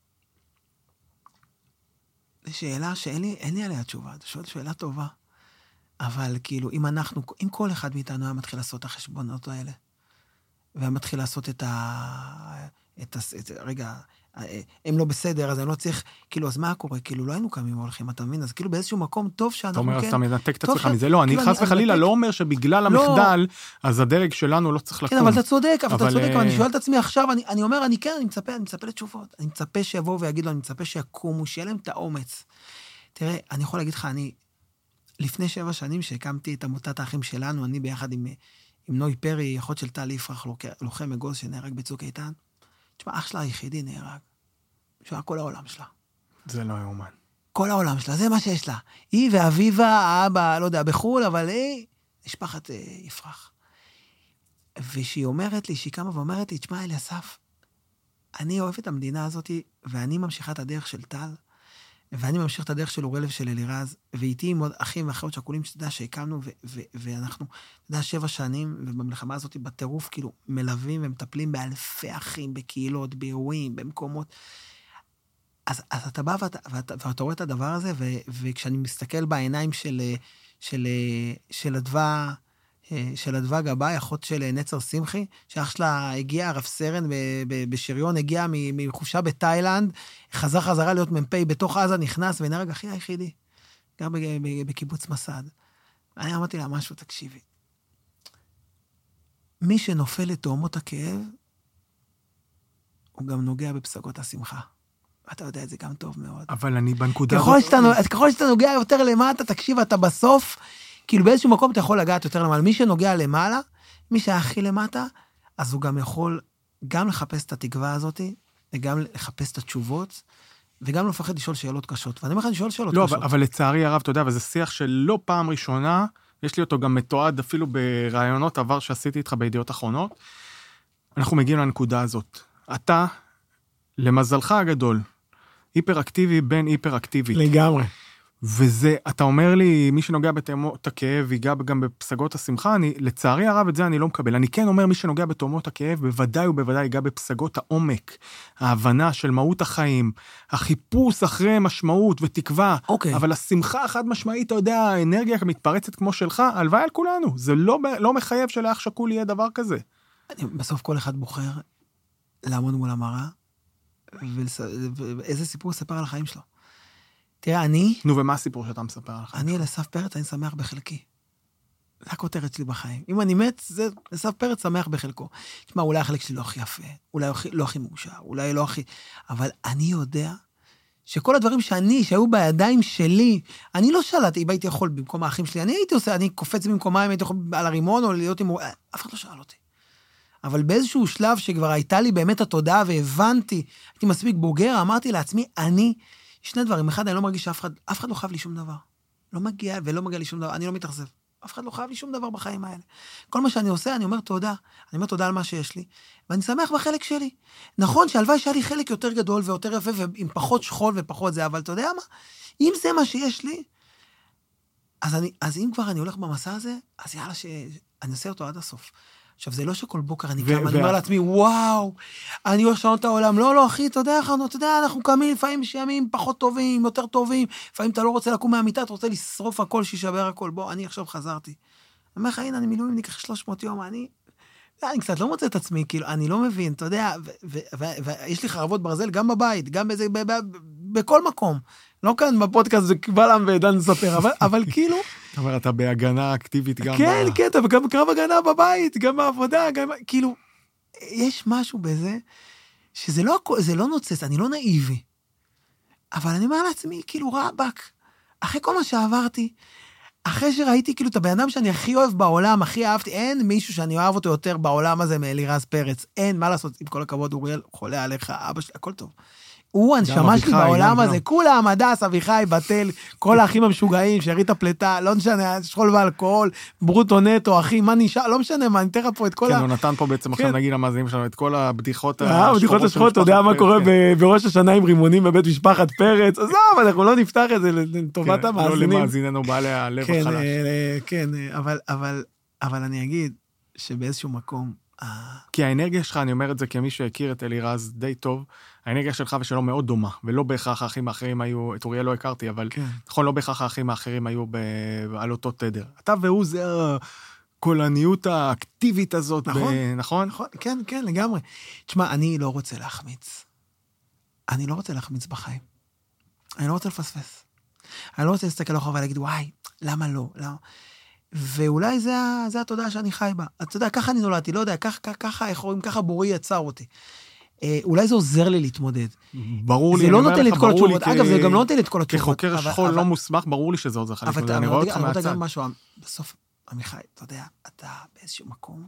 זו שאלה שאין לי, אין לי עליה תשובה, זו שואלת שאלה טובה. אבל כאילו, אם אנחנו, אם כל אחד מאיתנו היה מתחיל לעשות את החשבונות האלה, והיה מתחיל לעשות את ה... את ה... את, רגע, הם לא בסדר, אז אני לא צריך, כאילו, אז מה קורה? כאילו, לא היינו קמים והולכים, אתה מבין? אז כאילו, באיזשהו מקום טוב שאנחנו, אתה אומר, כן... אז אתה מנתק את עצמך ש... מזה. לא, אני כאילו, חס וחלילה אני... לא אומר שבגלל המחדל, לא... אז הדרג שלנו לא צריך לקום. כן, אבל אתה צודק, אבל, אבל אתה צודק, uh... אבל אני שואל את עצמי עכשיו, אני, אני אומר, אני כן, אני מצפה, אני מצפה לתשובות. אני מצפה שיבואו ויגיד לו, אני מצפה שיקומו, שיהיה להם את האומץ. תראה, אני יכול להגיד לך, אני, לפני שבע שנים שהקמתי את עמותת האחים שלנו, אני ביחד עם, עם נוי פרי, אחות של טל יפרח, לוחם אגוז שנהרג בצוק איתן. תשמע, אח שלה היחידי נהרג. שהיה כל העולם שלה. זה לא יאומן. כל העולם שלה, זה מה שיש לה. היא ואביבה, האבא, לא יודע, בחול, אבל היא, משפחת אה, יפרח. ושהיא אומרת לי, שהיא קמה ואומרת לי, תשמע, אליסף, אני אוהב את המדינה הזאת, ואני ממשיכה את הדרך של טל, ואני ממשיך את הדרך של אורלב של אלירז, ואיתי עם עוד אחים ואחיות שכולים, שאתה יודע, שהקמנו, ו- ו- ואנחנו, אתה יודע, שבע שנים, ובמלחמה הזאת בטירוף, כאילו, מלווים ומטפלים באלפי אחים, בקהילות, באירועים, במקומות. אז, אז אתה בא ואתה, ואתה, ואתה רואה את הדבר הזה, ו, וכשאני מסתכל בעיניים של, של, של הדווה, של הדווה גבאי, אחות של נצר שמחי, שאח שלה הגיע, רב סרן ב, ב, בשריון, הגיע מחופשה בתאילנד, חזר חזרה להיות מ"פ בתוך עזה, נכנס ונהרג אחי היחידי, גם בקיבוץ מסד. אני אמרתי לה משהו, תקשיבי. מי שנופל לתאומות הכאב, הוא גם נוגע בפסגות השמחה. אתה יודע את זה גם טוב מאוד. אבל אני בנקודה... ככל שאתה, ככל שאתה נוגע יותר למטה, תקשיב, אתה בסוף, כאילו באיזשהו מקום אתה יכול לגעת יותר למעלה. מי שנוגע למעלה, מי שהכי למטה, אז הוא גם יכול גם לחפש את התקווה הזאת, וגם לחפש את התשובות, וגם לא לפחד לשאול שאלות קשות. ואני אומר לך, אני שואל שאלות לא, קשות. אבל, אבל לצערי הרב, אתה יודע, וזה שיח שלא פעם ראשונה, יש לי אותו גם מתועד אפילו ברעיונות עבר שעשיתי איתך בידיעות אחרונות, אנחנו מגיעים לנקודה הזאת. אתה, למזלך הגדול, היפראקטיבי בין היפראקטיבית. לגמרי. וזה, אתה אומר לי, מי שנוגע בתאומות הכאב, ייגע גם בפסגות השמחה, אני, לצערי הרב את זה אני לא מקבל. אני כן אומר, מי שנוגע בתאומות הכאב, בוודאי ובוודאי ייגע בפסגות העומק, ההבנה של מהות החיים, החיפוש אחרי משמעות ותקווה, אוקיי. אבל השמחה החד משמעית, אתה יודע, האנרגיה מתפרצת כמו שלך, הלוואי על כולנו. זה לא, לא מחייב שלאח שקול יהיה דבר כזה. אני, בסוף כל אחד בוחר לעמוד מול המראה, ואיזה סיפור לספר על החיים שלו. תראה, אני... נו, ומה הסיפור שאתה מספר לך? אני על אסף פרץ, אני שמח בחלקי. זה הכותרת שלי בחיים. אם אני מת, זה אסף פרץ שמח בחלקו. תשמע, אולי החלק שלי לא הכי יפה, אולי לא הכי מאושר, אולי לא הכי... אבל אני יודע שכל הדברים שאני, שהיו בידיים שלי, אני לא שאלתי, אם הייתי יכול במקום האחים שלי, אני הייתי עושה, אני קופץ במקומה, אם הייתי יכול על הרימון, או להיות עם... אף אחד לא שאל אותי. אבל באיזשהו שלב שכבר הייתה לי באמת התודעה, והבנתי, הייתי מספיק בוגר, אמרתי לעצמי, אני... שני דברים, אחד, אני לא מרגיש שאף אחד, אף אחד לא חייב לי שום דבר. לא מגיע ולא מגיע לי שום דבר, אני לא מתאכזב. אף אחד לא חייב לי שום דבר בחיים האלה. כל מה שאני עושה, אני אומר תודה. אני אומר תודה על מה שיש לי, ואני שמח בחלק שלי. נכון שהלוואי שהיה לי חלק יותר גדול ויותר יפה, ועם פחות שכול ופחות זה, אבל אתה יודע מה? אם זה מה שיש לי, אז, אני, אז אם כבר אני הולך במסע הזה, אז יאללה שאני עושה אותו עד הסוף. עכשיו, זה לא שכל בוקר אני קם, אני אומר לעצמי, וואו, אני הולך לשנות את העולם. לא, לא, אחי, אתה יודע, אתה יודע, אנחנו קמים לפעמים שימים פחות טובים, יותר טובים, לפעמים אתה לא רוצה לקום מהמיטה, אתה רוצה לשרוף הכל, שישבר הכל. בוא, אני עכשיו חזרתי. אני אומר לך, הנה, אני מילואים, ניקח שלוש מאות יום, אני... אני קצת לא מוצא את עצמי, כאילו, אני לא מבין, אתה יודע, ויש לי חרבות ברזל גם בבית, גם בזה, בכל מקום. לא כאן בפודקאסט, זה קבלם ועדן נספר, אבל כאילו... אתה אומר, אתה בהגנה אקטיבית גם... כן, כן, אתה גם בקרב הגנה בבית, גם בעבודה, גם... כאילו, יש משהו בזה, שזה לא, זה לא נוצץ, אני לא נאיבי. אבל אני אומר לעצמי, כאילו, רבק, אחרי כל מה שעברתי, אחרי שראיתי כאילו את הבן אדם שאני הכי אוהב בעולם, הכי אהבתי, אין מישהו שאני אוהב אותו יותר בעולם הזה מאלירז פרץ. אין, מה לעשות, עם כל הכבוד, אוריאל, חולה עליך, אבא שלי, הכל טוב. הוא הנשמה שלי בעולם הזה, כולם, הדס, אביחי, בתל, כל האחים המשוגעים, שארית הפלטה, לא משנה, שכול ואלכוהול, ברוטו נטו, אחי, מה נשאר, לא משנה, מה, נתן לך פה את כל ה... כן, הוא נתן פה בעצם עכשיו נגיד המאזינים שלנו, את כל הבדיחות השחורות. הבדיחות השחורות, אתה יודע מה קורה בראש השנה עם רימונים בבית משפחת פרץ, אז לא, אנחנו לא נפתח את זה לטובת המאזינים. לא למאזיננו בעלי הלב החלש. כן, אבל אני אגיד שבאיזשהו מקום, כי האנרגיה שלך, אני אומר את זה כמי שהכיר את אלירז די טוב, האנרגיה שלך ושלו מאוד דומה, ולא בהכרח האחים האחרים היו, את אוריאל לא הכרתי, אבל נכון, לא בהכרח האחים האחרים היו על אותו תדר. אתה והוא זה הקולניות האקטיבית הזאת, נכון? נכון, כן, כן, לגמרי. תשמע, אני לא רוצה להחמיץ. אני לא רוצה להחמיץ בחיים. אני לא רוצה לפספס. אני לא רוצה להסתכל אחורה ולהגיד, וואי, למה לא? למה? ואולי זה, זה התודעה שאני חי בה. אתה יודע, ככה אני נולדתי, לא יודע, ככה, ככה, איך רואים, ככה בורי יצר אותי. אה, אולי זה עוזר לי להתמודד. ברור לי, זה לא נותן לי את כל התשובות. אגב, זה גם לא נותן לי את כל התשובות. כחוקר שכול לא מוסמך, ברור לי שזה עוזר לך להתמודד. אני רואה אותך מהצד. אבל גם משהו, בסוף, עמיחי, אתה יודע, אתה באיזשהו מקום,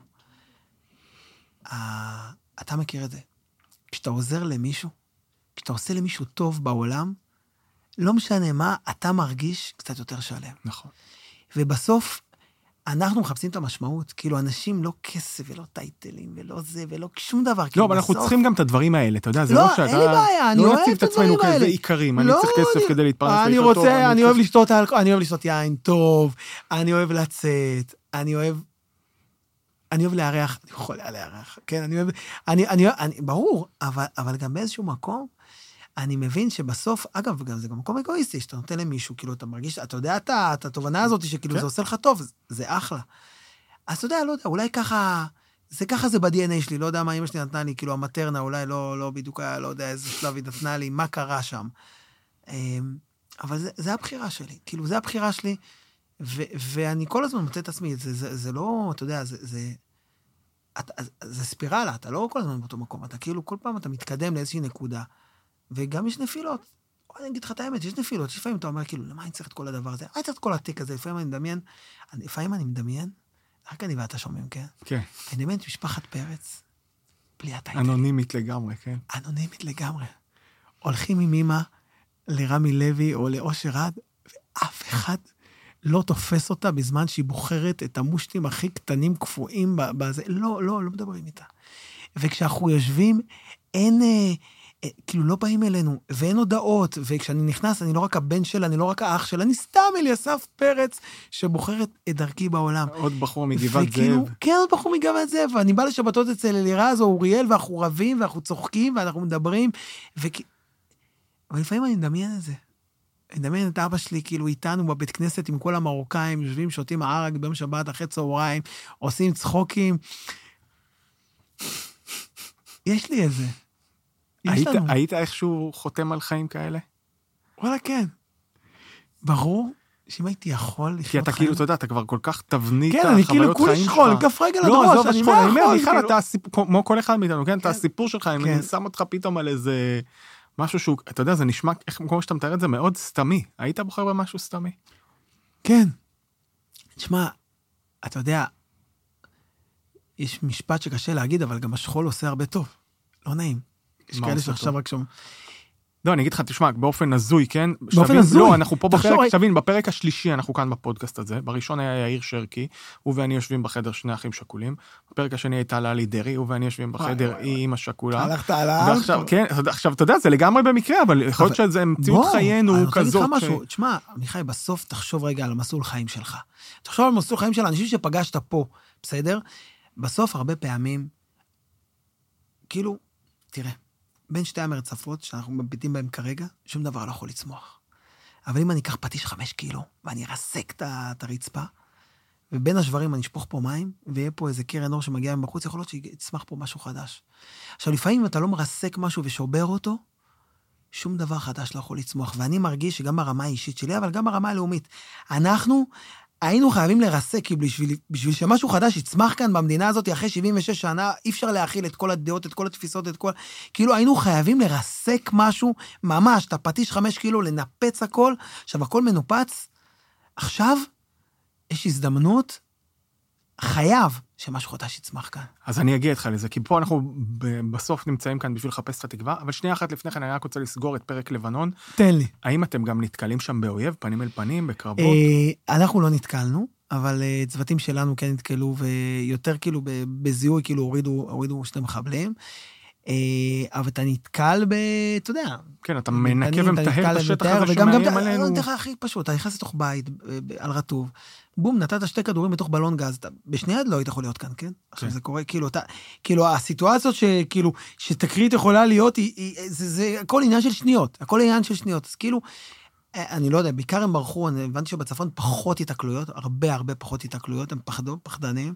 אתה מכיר את זה. כשאתה עוזר למישהו, כשאתה עושה למישהו טוב בעולם, לא משנה מה, אתה מרגיש קצת יותר שלם. נכון. ובסוף, אנחנו מחפשים את המשמעות, כאילו אנשים לא כסף ולא טייטלים ולא זה ולא שום דבר. לא, אבל אנחנו צריכים גם את הדברים האלה, אתה יודע, זה לא שאתה... לא, אין לי בעיה, אני אוהב את הדברים האלה. כאלה עיקרים, אני צריך כסף כדי להתפרנס. אני רוצה, אני אוהב לשתות אלכוהול, אני אוהב לשתות יין טוב, אני אוהב לצאת, אני אוהב, אני אוהב לארח, אני יכול לארח, כן, אני אוהב, אני, ברור, אבל גם באיזשהו מקום, אני מבין שבסוף, אגב, גם זה גם מקום אגואיסטי, שאתה נותן למישהו, כאילו אתה מרגיש, אתה יודע את התובנה הזאת, שכאילו זה עושה לך טוב, זה אחלה. אז אתה יודע, לא יודע, אולי ככה, זה ככה זה ב-די אן איי שלי, לא יודע מה אמא שלי נתנה לי, כאילו המטרנה, אולי לא, לא בדיוק היה, לא יודע איזה שלב היא נתנה לי, מה קרה שם. אבל זה, זה הבחירה שלי, כאילו זה הבחירה שלי, ו, ואני כל הזמן מוצא את עצמי, זה, זה, זה לא, אתה יודע, זה, זה, אתה, זה ספירלה, אתה לא כל הזמן באותו מקום, אתה כאילו כל פעם אתה מתקדם לאיזושהי נקודה, וגם יש נפילות. אני אגיד לך את האמת, יש נפילות, לפעמים אתה אומר, כאילו, למה אני צריך את כל הדבר הזה? אני צריך את כל התיק הזה, לפעמים אני מדמיין, לפעמים אני מדמיין, רק אני ואתה שומעים, כן? כן. אני מדמיין את משפחת פרץ, בלי הטייטל. אנונימית לגמרי, כן. אנונימית לגמרי. הולכים עם אמא לרמי לוי או לאושר עד, ואף אחד לא תופס אותה בזמן שהיא בוחרת את המושטים הכי קטנים, קפואים בזה. לא, לא, לא מדברים איתה. וכשאנחנו יושבים, אין... כאילו לא באים אלינו, ואין הודעות, וכשאני נכנס, אני לא רק הבן שלה, אני לא רק האח שלה, אני סתם אליסף פרץ, שבוחרת את דרכי בעולם. עוד בחור מגבעת וכאילו, זאב. כן, עוד בחור מגבעת זאב, ואני בא לשבתות אצל אלירז או אוריאל, ואנחנו רבים, ואנחנו צוחקים, ואנחנו מדברים, וכי... אבל לפעמים אני מדמיין את זה. אני מדמיין את אבא שלי, כאילו, איתנו בבית כנסת, עם כל המרוקאים, יושבים, שותים הערק ביום שבת, אחרי צהריים, עושים צחוקים. יש לי איזה. היית, היית איכשהו חותם על חיים כאלה? וואלה, כן. ברור שאם הייתי יכול לחיות חיים... כי אתה כאילו, אתה יודע, אתה כבר כל כך תבנית החוויות חיים שלך. כן, אני כאילו כולי שכול, כף רגל עד ראש, אני לא יכול. כאילו... אתה הסיפור, כמו כל אחד מאיתנו, כן? אתה הסיפור שלך, אם אני שם אותך פתאום על איזה... משהו שהוא, אתה יודע, זה נשמע, כמו שאתה מתאר את זה, מאוד סתמי. היית בוחר במשהו סתמי? כן. תשמע, אתה יודע, יש משפט שקשה להגיד, אבל גם השכול עושה הרבה טוב. לא נעים. יש כאלה שעכשיו רק שום... לא, אני אגיד לך, תשמע, באופן הזוי, כן? באופן הזוי? לא, אנחנו פה בפרק, שבין, בפרק השלישי, אנחנו כאן בפודקאסט הזה, בראשון היה יאיר שרקי, הוא ואני יושבים בחדר, שני אחים שכולים, בפרק השני הייתה לאלי דרי, הוא ואני יושבים בחדר, היא עם השכולה. הלכת עליו? כן, עכשיו, אתה יודע, זה לגמרי במקרה, אבל יכול להיות שזה מציאות חיינו כזאת. תשמע, מיכאי, בסוף תחשוב רגע על המסלול חיים שלך. תחשוב על מסלול חיים של האנשים שפגשת פה, בסדר? בסוף הרבה פעמים, כאילו, תראה, בין שתי המרצפות שאנחנו מביטים בהם כרגע, שום דבר לא יכול לצמוח. אבל אם אני אקח פטיש חמש קילו, ואני ארסק את הרצפה, ובין השברים אני אשפוך פה מים, ויהיה פה איזה קרן אור שמגיע מבחוץ, יכול להיות שיצמח פה משהו חדש. עכשיו, לפעמים אם אתה לא מרסק משהו ושובר אותו, שום דבר חדש לא יכול לצמוח. ואני מרגיש שגם ברמה האישית שלי, אבל גם ברמה הלאומית, אנחנו היינו חייבים לרסק, כי בשביל, בשביל שמשהו חדש יצמח כאן במדינה הזאת, אחרי שבעים ושש שנה, אי אפשר להכיל את כל הדעות, את כל התפיסות, את כל... כאילו היינו חייבים לרסק משהו, ממש, את הפטיש חמש קילו, לנפץ הכל, עכשיו הכל מנופץ, עכשיו יש הזדמנות, חייב שמשהו חדש יצמח כאן. אז אני אגיע איתך לזה, כי פה אנחנו בסוף נמצאים כאן בשביל לחפש את התקווה, אבל שנייה אחת לפני כן אני רק רוצה לסגור את פרק לבנון. תן לי. האם אתם גם נתקלים שם באויב, פנים אל פנים, בקרבות? אנחנו לא נתקלנו, אבל צוותים שלנו כן נתקלו, ויותר כאילו בזיהוי, כאילו הורידו, הורידו שני מחבלים, אבל אתה נתקל ב... אתה יודע... כן, אתה מנקה ומתהל את השטח הזה שמאיים עלינו. וגם גם, דרך הכי פשוט, אתה נכנס לתוך בית, על רטוב, בום, נתת שתי כדורים בתוך בלון גז, בשנייה לא היית יכול להיות כאן, כן? עכשיו זה קורה, כאילו, אתה, כאילו, הסיטואציות שכאילו, שתקרית יכולה להיות, זה הכל עניין של שניות, הכל עניין של שניות, אז כאילו, אני לא יודע, בעיקר הם ברחו, אני הבנתי שבצפון פחות התקלויות, הרבה הרבה פחות התקלויות, הם פחדו, פחדנים,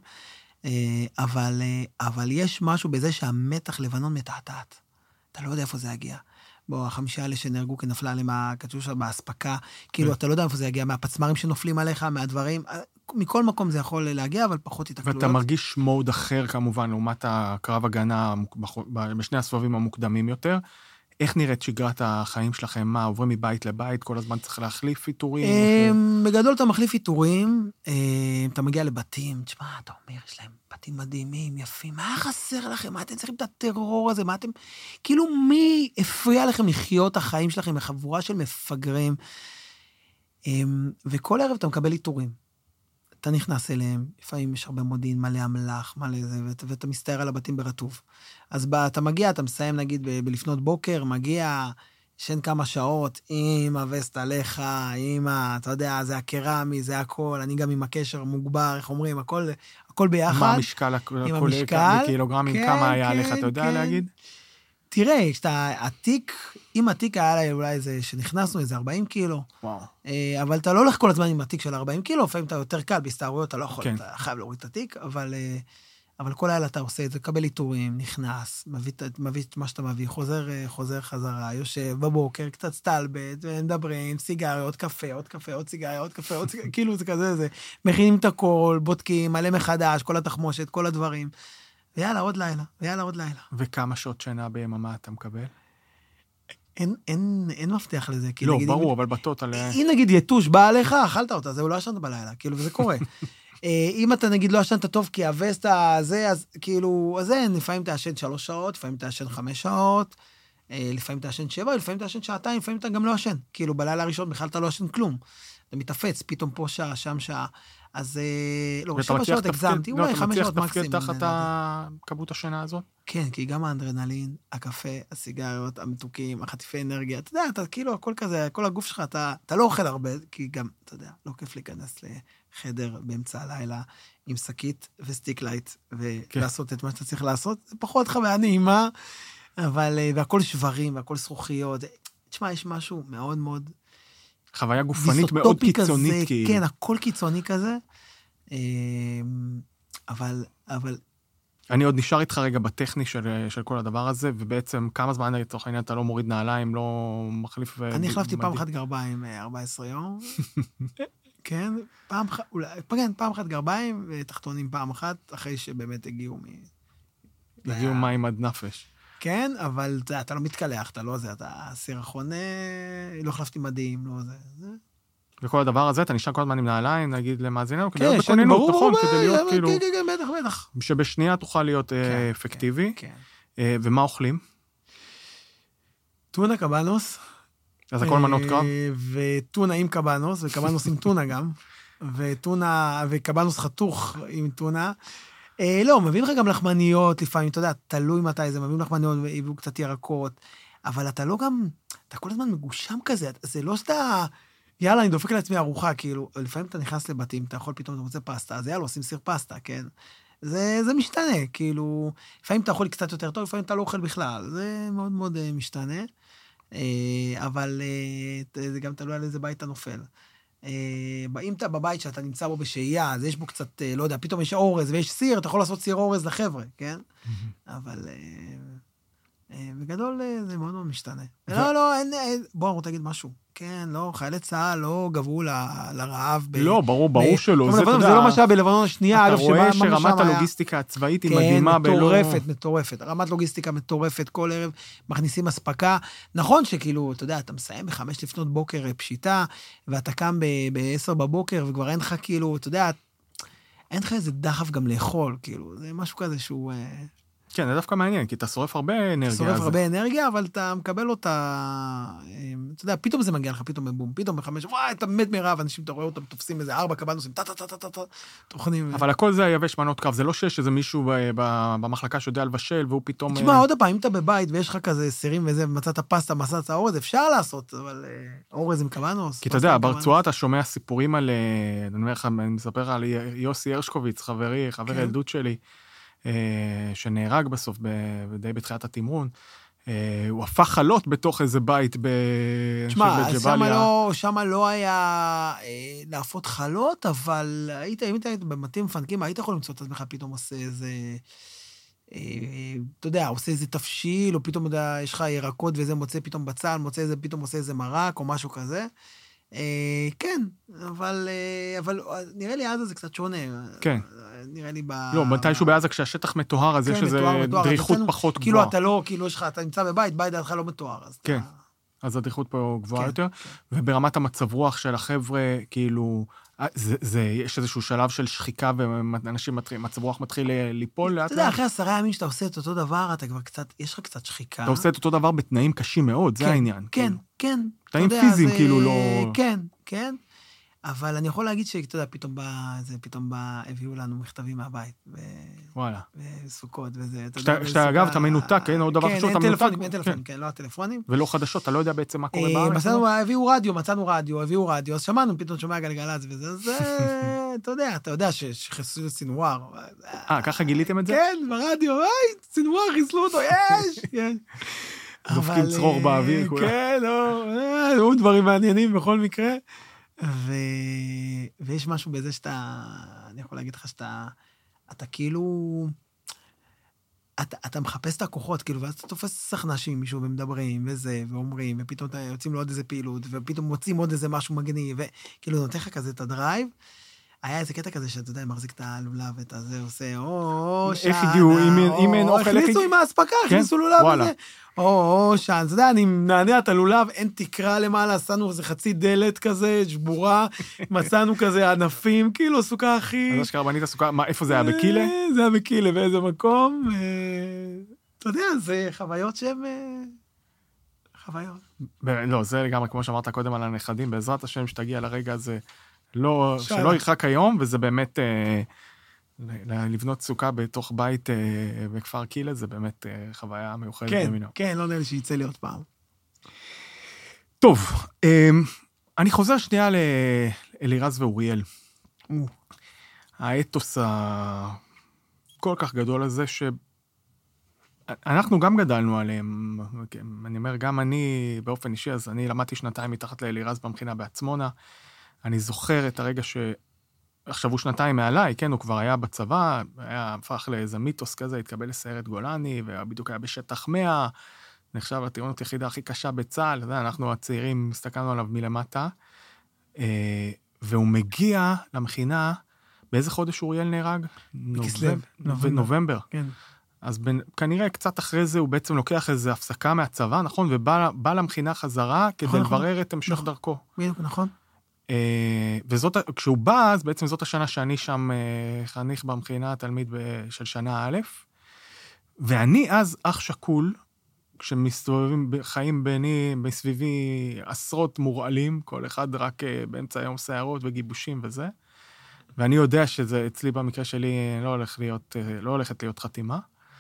אבל, אבל יש משהו בזה שהמתח לבנון מתעתעת. אתה לא יודע איפה זה יגיע. בוא, החמישה האלה שנהרגו כנפלה עליהם הקצ'ושה בהספקה, כאילו, אתה לא יודע איפה זה יגיע, מהפצמרים שנופלים עליך, מהדברים, מכל מקום זה יכול להגיע, אבל פחות התקלויות. ואתה מרגיש מוד אחר, כמובן, לעומת הקרב הגנה בשני הסבבים המוקדמים יותר. איך נראית שגרת החיים שלכם? מה, עוברים מבית לבית? כל הזמן צריך להחליף איתורים? בגדול אתה מחליף איתורים, אתה מגיע לבתים, תשמע, אתה אומר, יש להם בתים מדהימים, יפים, מה חסר לכם? מה אתם צריכים את הטרור הזה? מה אתם... כאילו, מי הפריע לכם לחיות החיים שלכם בחבורה של מפגרים? וכל ערב אתה מקבל איתורים. אתה נכנס אליהם, לפעמים יש הרבה מודיעין, מלא אמל"ח, מלא זה, ואתה מסתער על הבתים ברטוב. אז אתה מגיע, אתה מסיים נגיד בלפנות בוקר, מגיע, ישן כמה שעות, עם הווסט עליך, עם ה... אתה יודע, זה הקרמי, זה הכל, אני גם עם הקשר מוגבר, איך אומרים, הכל, הכל ביחד. מה המשקל הכולל, בקילוגרמים, כמה היה עליך, אתה יודע להגיד? תראה, כשאתה עתיק, אם עתיק היה לה אולי איזה, שנכנסנו איזה ארבעים קילו, וואו. אבל אתה לא הולך כל הזמן עם עתיק של ארבעים קילו, לפעמים אתה יותר קל, בהסתערויות אתה לא יכול, כן. אתה חייב להוריד את עתיק, אבל, אבל כל לילה אתה עושה את זה, קבל איתורים, נכנס, מביא, מביא את מה שאתה מביא, חוזר, חוזר חזרה, יושב בבוקר, קצת סטלבט, מדברים, סיגריות, קפה, עוד קפה, עוד סיגריה, עוד קפה, עוד סיגריה, כאילו זה כזה, זה, מכינים את הכל, בודקים, מלא מחדש, כל התחמושת, כל הדברים. ויאללה, עוד לילה, ויאללה, עוד לילה. וכמה שעות שינה ביממה אתה מקבל? אין, אין, אין מפתח לזה. לא, ברור, אבל בטוטל... אם נגיד יתוש בא עליך, אכלת אותה, זה לא ישנת בלילה, כאילו, וזה קורה. אם אתה נגיד לא ישנת טוב, כי הווסט הזה, אז כאילו, אז אין, לפעמים אתה ישן שלוש שעות, לפעמים אתה ישן חמש שעות, לפעמים אתה ישן שבע, לפעמים אתה ישן שעתיים, לפעמים אתה גם לא ישן. כאילו, בלילה הראשון בכלל אתה לא ישן כלום. אתה מתאפץ, פתאום פה שעה, שם שעה. אז לא, שבע שעות הגזמתי, אולי חמש שעות מקסימום. אתה מצליח תחת כמות השינה הזאת? כן, כי גם האנדרנלין, הקפה, הסיגריות, המתוקים, החטיפי אנרגיה, אתה יודע, אתה כאילו, הכל כזה, כל הגוף שלך, אתה, אתה לא אוכל הרבה, כי גם, אתה יודע, לא כיף להיכנס לחדר באמצע הלילה עם שקית וסטיק לייט, ולעשות את מה שאתה צריך לעשות, זה פחות חוויה נעימה, אבל, והכל שברים, והכל זכוכיות, תשמע, יש משהו מאוד מאוד... חוויה גופנית מאוד קיצונית, כזה, כאילו. כן, הכל קיצוני כזה, אבל, אבל... אני עוד נשאר איתך רגע בטכני של, של כל הדבר הזה, ובעצם כמה זמן לצורך העניין אתה לא מוריד נעליים, לא מחליף... אני החלפתי פעם אחת גרביים ארבע עשרה יום, כן, פעם אחת, אולי, כן, פעם אחת גרביים, ותחתונים פעם אחת, אחרי שבאמת הגיעו מ... הגיעו מים עד נפש. כן, אבל אתה, אתה לא מתקלח, אתה לא זה, אתה סירחון, לא החלפתי מדים, לא זה, זה. וכל הדבר הזה, אתה נשאר כל הזמן עם נעליים, נגיד למאזיננו, כדי להיות בכוננות, נכון? כדי להיות כאילו... כן, כן, בטח, בטח. שבשנייה תוכל להיות אפקטיבי. כן. ומה אוכלים? טונה קבנוס. אז הכל מנות קרב? וטונה עם קבנוס, וקבנוס עם טונה גם. וטונה, וקבנוס חתוך עם טונה. לא, מביאים לך גם לחמניות לפעמים, אתה יודע, תלוי מתי זה, מביאים לחמניות והביאו קצת ירקות, אבל אתה לא גם, אתה כל הזמן מגושם כזה, זה לא שאתה... יאללה, אני דופק לעצמי ארוחה, כאילו, לפעמים אתה נכנס לבתים, אתה יכול פתאום, אתה רוצה פסטה, אז יאללה, עושים סיר פסטה, כן? זה, זה משתנה, כאילו, לפעמים אתה אוכל קצת יותר טוב, לפעמים אתה לא אוכל בכלל, זה מאוד מאוד uh, משתנה, uh, אבל uh, זה גם תלוי על איזה בית אתה נופל. Uh, אם אתה בבית שאתה נמצא בו בשהייה, אז יש בו קצת, uh, לא יודע, פתאום יש אורז ויש סיר, אתה יכול לעשות סיר אורז לחבר'ה, כן? אבל... Uh, uh, בגדול uh, זה מאוד מאוד משתנה. לא, לא, אין, בוא, אני רוצה להגיד משהו. כן, לא, חיילי צה"ל לא גברו לרעב. לא, ברור, ברור שלא. זה לא מה שהיה בלבנון השנייה, אתה רואה שרמת הלוגיסטיקה הצבאית היא מדהימה. כן, מטורפת, מטורפת. רמת לוגיסטיקה מטורפת, כל ערב מכניסים אספקה. נכון שכאילו, אתה יודע, אתה מסיים בחמש לפנות בוקר פשיטה, ואתה קם בעשר בבוקר, וכבר אין לך כאילו, אתה יודע, אין לך איזה דחף גם לאכול, כאילו, זה משהו כזה שהוא... כן, זה דווקא מעניין, כי אתה שורף הרבה אנרגיה. שורף הרבה אנרגיה, אבל אתה מקבל אותה, אתה יודע, פתאום זה מגיע לך, פתאום בבום, פתאום בחמש, וואי, אתה מת מרעב, אנשים, אתה רואה אותם, תופסים איזה ארבע קבנוסים, טה-טה-טה-טה-טה, תוכנים. אבל הכל זה יבש מנות קרב, זה לא שיש איזה מישהו במחלקה שיודע לבשל, והוא פתאום... תשמע, עוד הפעם, אם אתה בבית ויש לך כזה סירים וזה, ומצאת פסטה, מצאת אורז, אפשר לעשות, אבל אורז עם קבנוס. כי אתה יודע, ברצועה אתה שומע סיפורים על, אני מספר על יוסי הרשקוביץ, חברי, חבר ילדות שלי, שנהרג בסוף, די בתחילת התמרון, הוא הפך חלות בתוך איזה בית שמה, שמה לא היה להפות חלות, אבל היית, אם היית במתים מפנקים, היית יכול למצוא את עצמך, פתאום עושה איזה, אתה יודע, עושה איזה תפשיל, או פתאום יש לך ירקות וזה מוצא פתאום בצל, מוצא איזה, פתאום עושה איזה מרק, או משהו כזה. כן, אבל, אבל נראה לי עזה זה קצת שונה. כן. נראה לי ב... לא, מתישהו בעזה כשהשטח מתואר, אז יש איזה דריכות פחות גבוהה. כאילו אתה לא, כאילו יש לך, אתה נמצא בבית, בית דעתך לא מתואר. כן, אז הדריכות פה גבוהה יותר, וברמת המצב רוח של החבר'ה, כאילו, יש איזשהו שלב של שחיקה, ואנשים, מצב רוח מתחיל ליפול. אתה יודע, אחרי עשרה ימים שאתה עושה את אותו דבר, אתה כבר קצת, יש לך קצת שחיקה. אתה עושה את אותו דבר בתנאים קשים מאוד, זה העניין. כן, כן. תנאים פיזיים, כאילו, לא... כן, כן. אבל אני יכול להגיד שאתה יודע, פתאום בא, זה פתאום בא, הביאו לנו מכתבים מהבית. וואלה. וסוכות וזה. שאתה אגב, אתה מנותק, כן? עוד דבר חשוב, אתה מנותק. כן, אין טלפונים, אין טלפונים, כן, לא הטלפונים. ולא חדשות, אתה לא יודע בעצם מה קורה בארץ. מצאנו, הביאו רדיו, מצאנו רדיו, הביאו רדיו, אז שמענו, פתאום שומע גלגלצ וזה, אז אתה יודע, אתה יודע שחיסלו סינואר. אה, ככה גיליתם את זה? כן, ברדיו, היי, סינואר, חיסלו אותו, יש, כן. דופקים צרור באוויר, כולה. כן, לא, היו דברים מעניינים בכל מקרה. ו... ויש משהו בזה שאתה, אני יכול להגיד לך שאתה, אתה כאילו, אתה, אתה מחפש את הכוחות, כאילו, ואז אתה תופס סכנשים מישהו ומדברים וזה, ואומרים, ופתאום אתה יוצאים לו עוד איזה פעילות, ופתאום מוצאים עוד איזה משהו מגניב, וכאילו נותן לך כזה את הדרייב. היה איזה קטע כזה שאתה יודע, מחזיק את הלולב ואת הזה, עושה, או, או, איך הגיעו, אם אין אוכל, הכניסו עם ההספקה, הכניסו לולב וזה. או, או, שאן, אתה יודע, אני מנענע את הלולב, אין תקרה למעלה, עשינו איזה חצי דלת כזה, שבורה, מצאנו כזה ענפים, כאילו, סוכה הכי... אז אשכרה בנית הסוכה, מה, איפה זה היה, בקילה? זה היה בקילה, באיזה מקום. אתה יודע, זה חוויות שהן... חוויות. לא, זה לגמרי, כמו שאמרת קודם על הנכדים, בעזרת השם שתגיע לרגע הזה, לא, שלא ירחק היום, וזה באמת, לבנות סוכה בתוך בית בכפר קילה, זה באמת חוויה מיוחדת במינו. כן, כן, לא נראה לי שיצא לי עוד פעם. טוב, אני חוזר שנייה לאלירז ואוריאל. האתוס הכל כך גדול הזה, שאנחנו גם גדלנו עליהם, אני אומר, גם אני באופן אישי, אז אני למדתי שנתיים מתחת לאלירז במכינה בעצמונה, אני זוכר את הרגע ש... עכשיו הוא שנתיים מעליי, כן, הוא כבר היה בצבא, היה הפך לאיזה מיתוס כזה, התקבל לסיירת גולני, ובדיוק היה בשטח מאה, נחשב הטירונות היחידה הכי קשה בצה"ל, אנחנו הצעירים הסתכלנו עליו מלמטה, והוא מגיע למכינה, באיזה חודש אוריאל נהרג? בכסלו. בנובמבר. כן. אז בין, כנראה קצת אחרי זה הוא בעצם לוקח איזו הפסקה מהצבא, נכון? ובא למכינה חזרה כדי נכון, לברר נכון. את המשך נכון. דרכו. בדיוק, נכון. וזאת, כשהוא בא, אז בעצם זאת השנה שאני שם חניך במכינה, תלמיד של שנה א', ואני אז אח שקול, כשמסתובבים חיים ביני, בסביבי עשרות מורעלים, כל אחד רק באמצע היום שערות וגיבושים וזה, ואני יודע שזה אצלי במקרה שלי לא הולך להיות, לא הולכת להיות חתימה,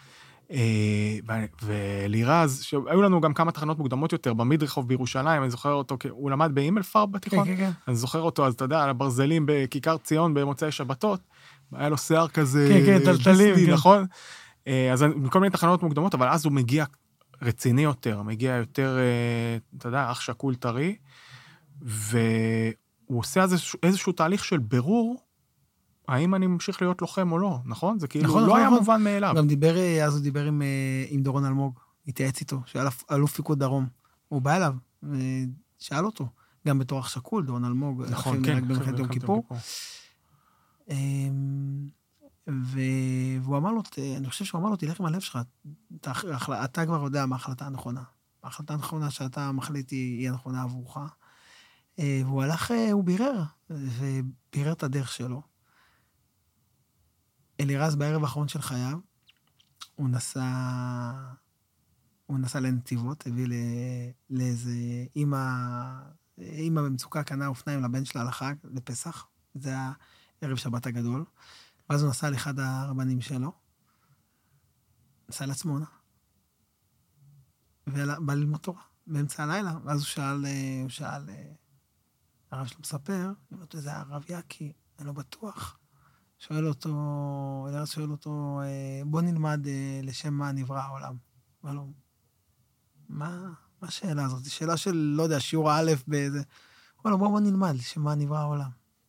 ולירז, שהיו לנו גם כמה תחנות מוקדמות יותר, במדרחוב בירושלים, אני זוכר אותו, הוא למד באימלפארב בתיכון, אני זוכר אותו, אז אתה יודע, על הברזלים בכיכר ציון, במוצאי שבתות, היה לו שיער כזה, דיסני, נכון? אז מכל מיני תחנות מוקדמות, אבל אז הוא מגיע רציני יותר, מגיע יותר, אתה יודע, אח שקול טרי, והוא עושה איזשהו תהליך של ברור, האם אני ממשיך להיות לוחם או לא, נכון? זה כאילו נכון, לא נכון, היה נכון. מובן מאליו. גם דיבר, אז הוא דיבר עם, עם דורון אלמוג, התייעץ איתו, שהיה אלוף פיקוד דרום. הוא בא אליו, ושאל אותו, גם בתור אח שקול, דורון אלמוג, נכון, כן, במלחמת יום כיפור. והוא אמר לו, אני חושב שהוא אמר לו, תלך עם הלב שלך, אתה, אתה כבר יודע מה ההחלטה הנכונה. ההחלטה הנכונה שאתה מחליט היא הנכונה עבורך. והוא הלך, הוא בירר, ובירר את הדרך שלו. אלירז בערב האחרון של חייו, הוא נסע, הוא נסע לנתיבות, הביא לאיזה אמא, אמא במצוקה קנה אופניים לבן שלה לחג, לפסח, זה היה ערב שבת הגדול, ואז הוא נסע לאחד הרבנים שלו, נסע לעצמונה, ובא ללמוד תורה, באמצע הלילה, ואז הוא שאל, הוא שאל, הרב שלו מספר, זה הרב יקי, אני לא בטוח, שואל אותו, אלירז שואל אותו, בוא נלמד לשם מה נברא העולם. אבל לא, מה, מה השאלה הזאת? זו שאלה של, לא יודע, שיעור א' באיזה... אבל לא, בוא, בוא נלמד לשם מה נברא העולם.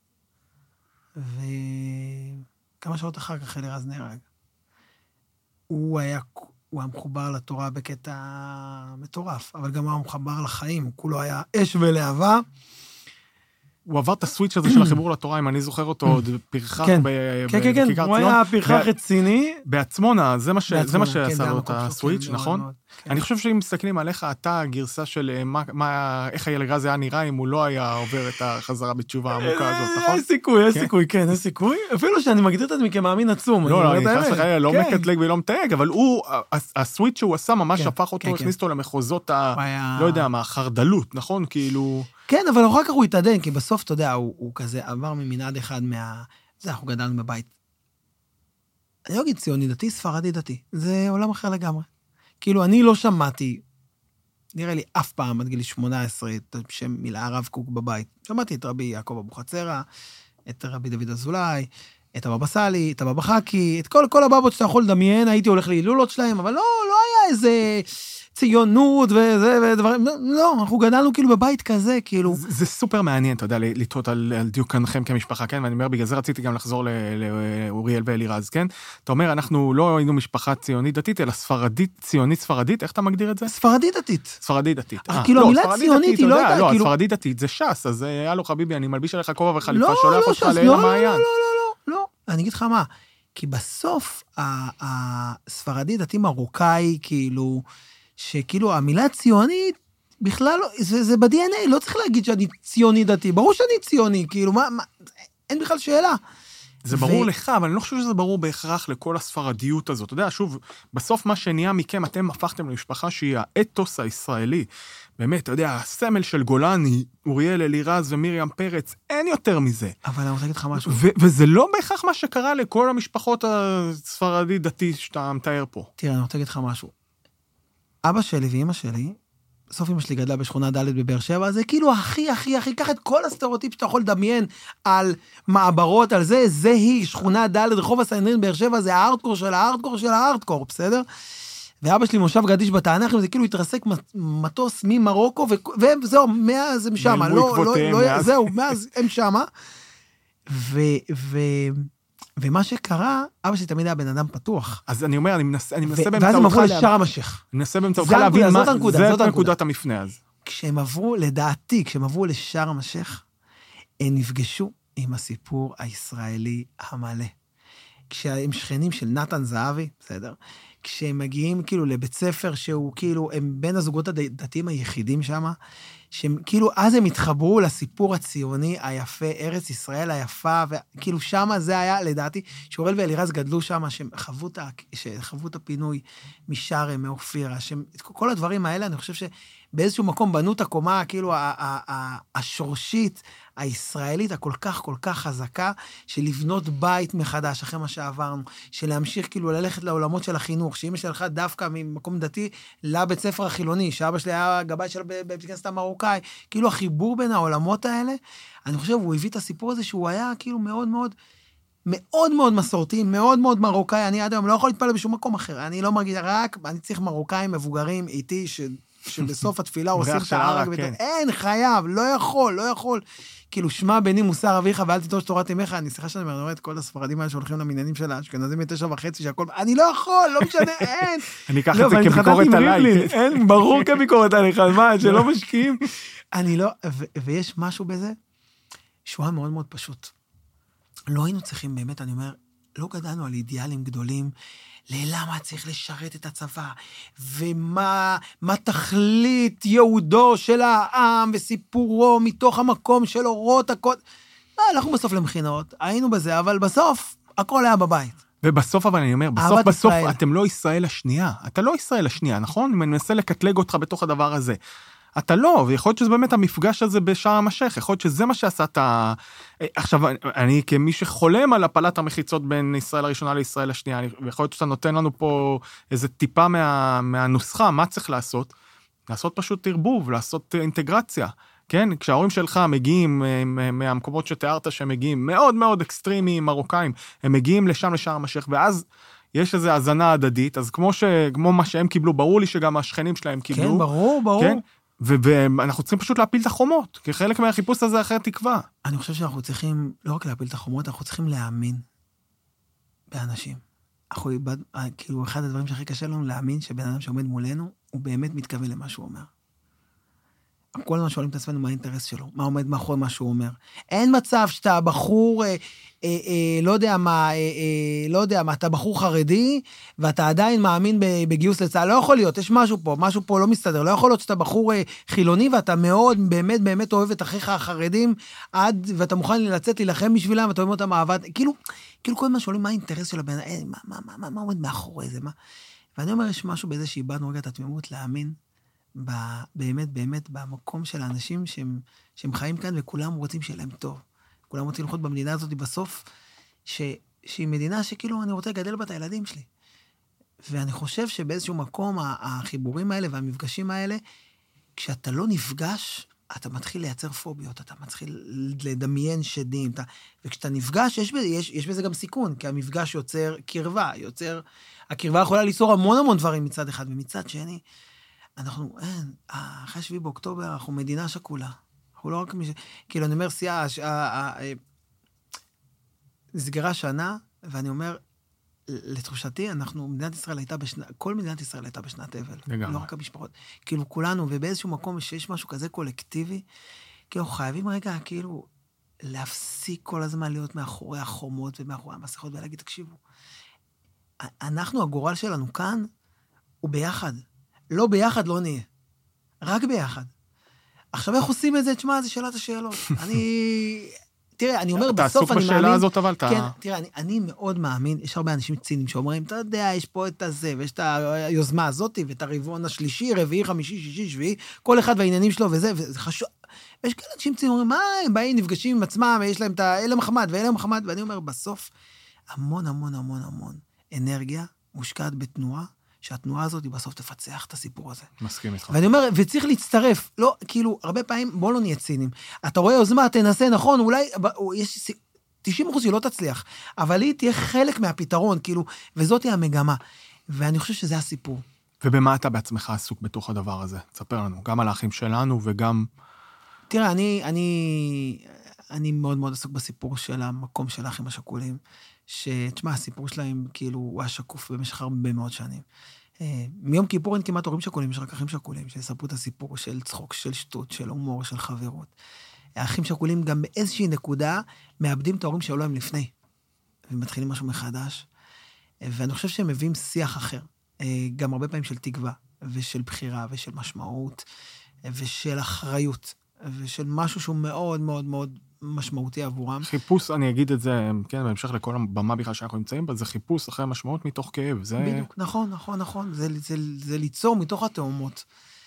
וכמה שעות אחר כך אלירז נהרג. הוא היה, הוא היה מחובר לתורה בקטע מטורף, אבל גם הוא היה מחובר לחיים, כולו היה אש ולהבה, הוא עבר את הסוויץ' הזה של החיבור לתורה, אם אני זוכר אותו, עוד פרחח בכיכר ציון. כן, כן, הוא היה פרחח רציני. בעצמונה, זה מה שעשה לו את הסוויץ', נכון? אני חושב שאם מסתכלים עליך, אתה הגרסה של איך אלירז היה נראה, אם הוא לא היה עובר את החזרה בתשובה העמוקה הזאת, נכון? יש סיכוי, יש סיכוי, כן, יש סיכוי. אפילו שאני מגדיר את עצמי כמאמין עצום. לא, לא, אני חושב לך, לא מקטלג ולא מתייג, אבל הוא, הסוויץ' שהוא עשה ממש הפך אותו, הכניס אותו למחוזות ה... לא יודע מה, החרדלות, נכון? כאילו... כן, אבל אחר כך הוא התעדן, כי בסוף, אתה יודע, הוא, הוא כזה עבר ממנעד אחד מה... זה, אנחנו גדלנו בבית. אני לא אגיד ציוני דתי, ספרדי דתי. זה עולם אחר לגמרי. כאילו, אני לא שמעתי, נראה לי אף פעם, עד גיל שמונה עשרה, את שם מילה הרב קוק בבית. שמעתי את רבי יעקב אבוחצירא, את רבי דוד אזולאי, את הבבא סאלי, את הבבא חכי, את כל, כל הבבות שאתה יכול לדמיין, הייתי הולך להילולות שלהם, אבל לא, לא היה איזה... ציונות וזה ודברים, לא, אנחנו גדלנו כאילו בבית כזה, כאילו. זה, זה סופר מעניין, אתה יודע, לטעות על, על דיוקנכם כמשפחה, כן? ואני אומר, בגלל זה רציתי גם לחזור לאוריאל ואלירז, כן? אתה אומר, אנחנו לא היינו משפחה ציונית דתית, אלא ספרדית, ציונית ספרדית, איך אתה מגדיר את זה? ספרדית דתית. ספרדית דתית. כאילו, המילה ציונית היא לא הייתה, לא, כאילו... ספרדית דתית, זה ש"ס, אז היה לו חביבי, אני מלביש עליך כובע וחליפה, שולח אותך לאל המעיין. לא, לא, לא, לא, אני אגיד לך מה, כי בסוף, הספרדית דתי מרוקאי, כאילו, שכאילו המילה ציונית, בכלל לא, זה, זה ב-די אן איי, לא צריך להגיד שאני ציוני דתי, ברור שאני ציוני, כאילו, מה, מה, אין בכלל שאלה. זה ברור לך, אבל אני לא חושב שזה ברור בהכרח לכל הספרדיות הזאת. אתה יודע, שוב, בסוף מה שנהיה מכם, אתם הפכתם למשפחה שהיא האתוס הישראלי. באמת, אתה יודע, הסמל של גולני, אוריאל, אלירז ומיריam פרץ, אין יותר מזה. אבל אני רוצה להגיד לך משהו. וזה לא בהכרח מה שקרה לכל המשפחות הספרדית דתי שאתה מתאר פה. תראה, אני רוצה להגיד לך משהו. אבא שלי ואמא שלי, בסוף אמא שלי גדלה בשכונה ד' בבאר שבע, זה כאילו הכי, הכי, הכי, קח את כל הסטריאוטיפ שאתה יכול לדמיין על מעברות, על זה, זה היא, שכונה ד' רחוב הסנהדרין באר שבע, זה הארדקור של הארדקור של הארדקור, בסדר? ואבא שלי מושב גדיש בתענך, וזה כאילו התרסק מטוס ממרוקו, וזהו, מאז הם שמה, לא, לא, לא, זהו, מאז הם שמה, ו, ו, ומה שקרה, אבא שלי תמיד היה בן אדם פתוח. אז אני אומר, אני מנסה, אני מנסה באמצעותך... ואז הם עברו לשארם ה-שייח. אני מנסה באמצעותך להבין מה... הנקודה, זה זאת נקודת המפנה אז. כשהם עברו, לדעתי, כשהם עברו לשארם ה-שייח, הם נפגשו עם הסיפור הישראלי המלא. כשהם שכנים של נתן זהבי, בסדר? כשהם מגיעים כאילו לבית ספר שהוא כאילו, הם בין הזוגות הדתיים היחידים שם, שהם כאילו, אז הם התחברו לסיפור הציוני היפה, ארץ ישראל היפה, וכאילו שם זה היה, לדעתי, שאורל ואלירז גדלו שם, שחוו את, שחוו את הפינוי משארם, מאופירה, כל הדברים האלה, אני חושב שבאיזשהו מקום בנו את הקומה, כאילו, השורשית, הישראלית הכל כך, כל כך חזקה, של לבנות בית מחדש, אחרי מה שעברנו, של להמשיך כאילו ללכת לעולמות של החינוך, שאמא שלי הלכה דווקא ממקום דתי לבית ספר החילוני, שאבא שלי היה גבאי של בית כנסת המרוקאי, כאילו החיבור בין העולמות האלה, אני חושב, הוא הביא את הסיפור הזה, שהוא היה כאילו מאוד מאוד, מאוד מאוד מסורתי, מאוד מאוד מרוקאי, אני עד היום לא יכול להתפלל בשום מקום אחר, אני לא מרגיש, רק, אני צריך מרוקאים מבוגרים איתי, ש... שבסוף התפילה עושים את הערק, אין, חייב, לא יכול, לא יכול. כאילו, שמע בני מוסר אביך, ואל תיטוש תורת אמך, אני סליחה שאני אומר את כל הספרדים האלה שהולכים למניינים של האשכנזים מתשע וחצי, שהכל, אני לא יכול, לא משנה, אין. אני אקח את זה כביקורת עליי. אין, ברור כביקורת עליך, מה, שלא משקיעים. אני לא, ויש משהו בזה, שהוא היה מאוד מאוד פשוט. לא היינו צריכים, באמת, אני אומר, לא גדלנו על אידיאלים גדולים, ללמה צריך לשרת את הצבא, ומה מה תכלית יהודו של העם, וסיפורו מתוך המקום של אורות הכל. אנחנו בסוף למכינות, היינו בזה, אבל בסוף הכל היה בבית. ובסוף אבל אני אומר, בסוף בסוף ישראל. אתם לא ישראל השנייה, אתה לא ישראל השנייה, נכון? אני מנסה לקטלג אותך בתוך הדבר הזה. אתה לא, ויכול להיות שזה באמת המפגש הזה בשארם א-שייח, יכול להיות שזה מה שעשה את ה... עכשיו, אני כמי שחולם על הפלת המחיצות בין ישראל הראשונה לישראל השנייה, ויכול להיות שאתה נותן לנו פה איזה טיפה מה, מהנוסחה, מה צריך לעשות? לעשות פשוט תרבוב, לעשות אינטגרציה, כן? כשההורים שלך מגיעים מהמקומות שתיארת שהם מגיעים, מאוד מאוד אקסטרימיים, מרוקאים, הם מגיעים לשם לשארם א-שייח, ואז... יש איזו הזנה הדדית, אז כמו, ש... כמו מה שהם קיבלו, ברור לי שגם השכנים שלהם קיבלו. כן, ברור, ברור. כן? ואנחנו צריכים פשוט להפיל את החומות, כי חלק מהחיפוש הזה אחרי תקווה. אני חושב שאנחנו צריכים, לא רק להפיל את החומות, אנחנו צריכים להאמין באנשים. אנחנו איבד, כאילו, אחד הדברים שהכי קשה לנו, להאמין שבן אדם שעומד מולנו, הוא באמת מתכוון למה שהוא אומר. כל הזמן שואלים את עצמנו מה האינטרס שלו, מה עומד מאחורי מה שהוא אומר. אין מצב שאתה בחור, אה, אה, אה, לא יודע מה, אה, אה, לא יודע מה, אתה בחור חרדי, ואתה עדיין מאמין בגיוס לצה"ל, לא יכול להיות, יש משהו פה, משהו פה לא מסתדר, לא יכול להיות שאתה בחור אה, חילוני, ואתה מאוד, באמת, באמת אוהב את אחיך החרדים, עד, ואתה מוכן לצאת להילחם בשבילם, ואתה אוהב אותם אהבת, כאילו, כאילו כל הזמן שואלים מה האינטרס של הבן, אה, מה, מה, מה, מה, מה עומד מאחורי זה, מה? ואני אומר, יש משהו בזה שאיבדנו רגע את התמימות להאמין, באמת, באמת, במקום של האנשים שהם, שהם חיים כאן, וכולם רוצים שיהיה להם טוב. כולם רוצים לחיות במדינה הזאת בסוף, ש, שהיא מדינה שכאילו אני רוצה לגדל בה את הילדים שלי. ואני חושב שבאיזשהו מקום, החיבורים האלה והמפגשים האלה, כשאתה לא נפגש, אתה מתחיל לייצר פוביות, אתה מתחיל לדמיין שדים, אתה, וכשאתה נפגש, יש, יש, יש בזה גם סיכון, כי המפגש יוצר קרבה, יוצר, הקרבה יכולה ליצור המון המון דברים מצד אחד, ומצד שני, אנחנו, אין, אחרי שביעי באוקטובר, אנחנו מדינה שקולה. אנחנו לא רק מי ש... כאילו, אני אומר, סיעה, נסגרה שנה, ואני אומר, לתחושתי, אנחנו, מדינת ישראל הייתה בשנת, כל מדינת ישראל הייתה בשנת אבל. לגמרי. לא רק המשפחות. כאילו, כולנו, ובאיזשהו מקום שיש משהו כזה קולקטיבי, כאילו, חייבים רגע, כאילו, להפסיק כל הזמן להיות מאחורי החומות ומאחורי המסכות, ולהגיד, תקשיבו, אנחנו, הגורל שלנו כאן, הוא ביחד. לא ביחד לא נהיה. רק ביחד. עכשיו איך עושים את זה? תשמע, זה שאלת השאלות. אני... תראה, אני אומר, אתה בסוף עסוק אני בשאלה מאמין... הזאת, אבל אתה... כן, תראה, אני, אני מאוד מאמין, יש הרבה אנשים ציניים שאומרים, אתה יודע, יש פה את הזה, ויש את היוזמה הזאת, ואת הרבעון השלישי, רביעי, חמישי, שישי, שביעי, כל אחד והעניינים שלו וזה, וזה חשוב. ויש כאלה אנשים ציניים אומרים, מה, הם באים, נפגשים עם עצמם, ויש להם את האלה מחמד, ואלה מחמד, ואני אומר, בסוף, המון, המון, המון, המון אנרגיה מושקעת בתנועה, שהתנועה הזאת היא בסוף תפצח את הסיפור הזה. מסכים איתך. ואני אומר, וצריך להצטרף, לא, כאילו, הרבה פעמים, בוא לא נהיה צינים. אתה רואה יוזמה, תנסה, נכון, אולי, יש תשעים אחוז היא לא תצליח, אבל היא תהיה חלק מהפתרון, כאילו, וזאת היא המגמה. ואני חושב שזה הסיפור. ובמה אתה בעצמך עסוק בתוך הדבר הזה? תספר לנו, גם על האחים שלנו וגם... תראה, אני, אני, אני מאוד מאוד עסוק בסיפור של המקום של האחים השכולים, שתשמע, הסיפור שלהם, כאילו, הוא היה שקוף במשך הרבה מאוד שנים. מיום כיפור אין כמעט הורים שכולים, יש רק אחים שכולים, שיספרו את הסיפור של צחוק, של שטות, של הומור, של חברות. האחים שכולים גם באיזושהי נקודה מאבדים את ההורים שהיו להם לפני, ומתחילים משהו מחדש, ואני חושב שהם מביאים שיח אחר, גם הרבה פעמים של תקווה, ושל בחירה, ושל משמעות, ושל אחריות, ושל משהו שהוא מאוד מאוד מאוד משמעותי עבורם. חיפוש, אני אגיד את זה, כן, בהמשך לכל הבמה בכלל שאנחנו נמצאים בה, זה חיפוש אחרי משמעות מתוך כאב. זה... בדיוק, נכון, נכון, נכון. זה, זה, זה ליצור מתוך התאומות.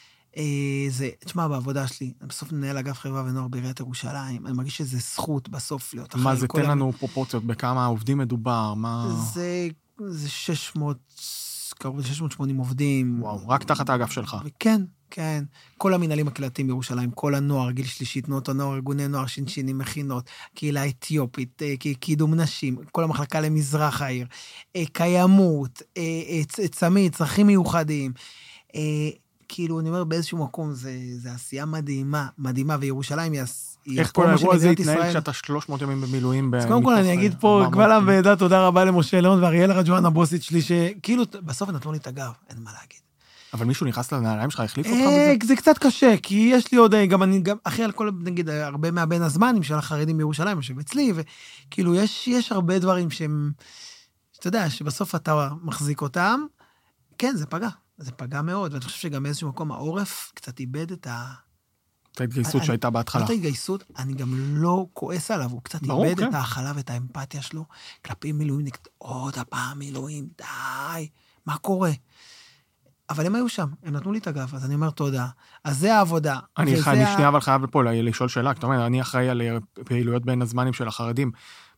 זה, תשמע, בעבודה שלי, אני בסוף מנהל אגף חברה ונוער בעיריית ירושלים, אני מרגיש שזה זכות בסוף להיות אחרי. מה זה, תן לנו פרופורציות, בכמה עובדים מדובר, מה... זה, זה שש מאות, קרוב ל-שש מאות ושמונים עובדים. וואו, רק תחת האגף שלך. כן, כן. כל המנהלים הקהילתיים בירושלים, כל הנוער, גיל שלישי, תנועות הנוער, ארגוני נוער, שינשינים, מכינות, קהילה אתיופית, קידום נשים, כל המחלקה למזרח העיר, קיימות, צמית, צרכים מיוחדים. כאילו, אני אומר, באיזשהו מקום, זה, זה עשייה מדהימה, מדהימה, וירושלים היא... איך כל האירוע הזה התנהל כשאתה שלוש מאות ימים במילואים? אז קודם כל אני אגיד פה, קבל עם ועדה, תודה רבה למשה ליאון ואריאל רג'ואן הבוסית שלי, שכאילו, בסוף נתנו לי את הגב, אין מה להגיד. אבל מישהו נכנס לנעליים שלך, החליף אותך בזה? זה קצת קשה, כי יש לי עוד, גם אני, גם אחרי על כל, נגיד, הרבה מהבין הזמנים של החרדים בירושלים, יושב אצלי, וכאילו, יש, יש הרבה דברים שהם, שאתה יודע, שבסוף אתה מחזיק אותם, כן, זה פגע, זה פגע מאוד, ואני חושב שגם באיזשהו מקום העורף קצת איבד את ה... את ההתגייסות שהייתה בהתחלה. את ההתגייסות, אני גם לא כועס עליו, הוא קצת איבד את ההכלה ואת האמפתיה שלו, כלפי מילואים, עוד הפעם מילואים, די, מה קורה? אבל הם היו שם, הם נתנו לי את הגב, אז אני אומר תודה. אז זה העבודה. אני שנייה אבל חייב פה לשאול שאלה, כי אתה אומר, אני אחראי על פעילויות בין הזמנים של החרדים.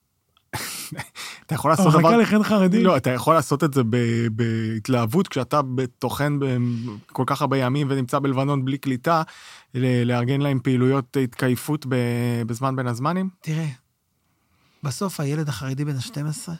אתה יכול לעשות דבר... לכן חרדים? לא, אתה יכול לעשות את זה בהתלהבות, כשאתה טוחן כל כך הרבה ימים ונמצא בלבנון בלי קליטה, לארגן להם פעילויות התקייפות בזמן בין הזמנים? תראה, בסוף הילד החרדי בן ה-שתים עשרה,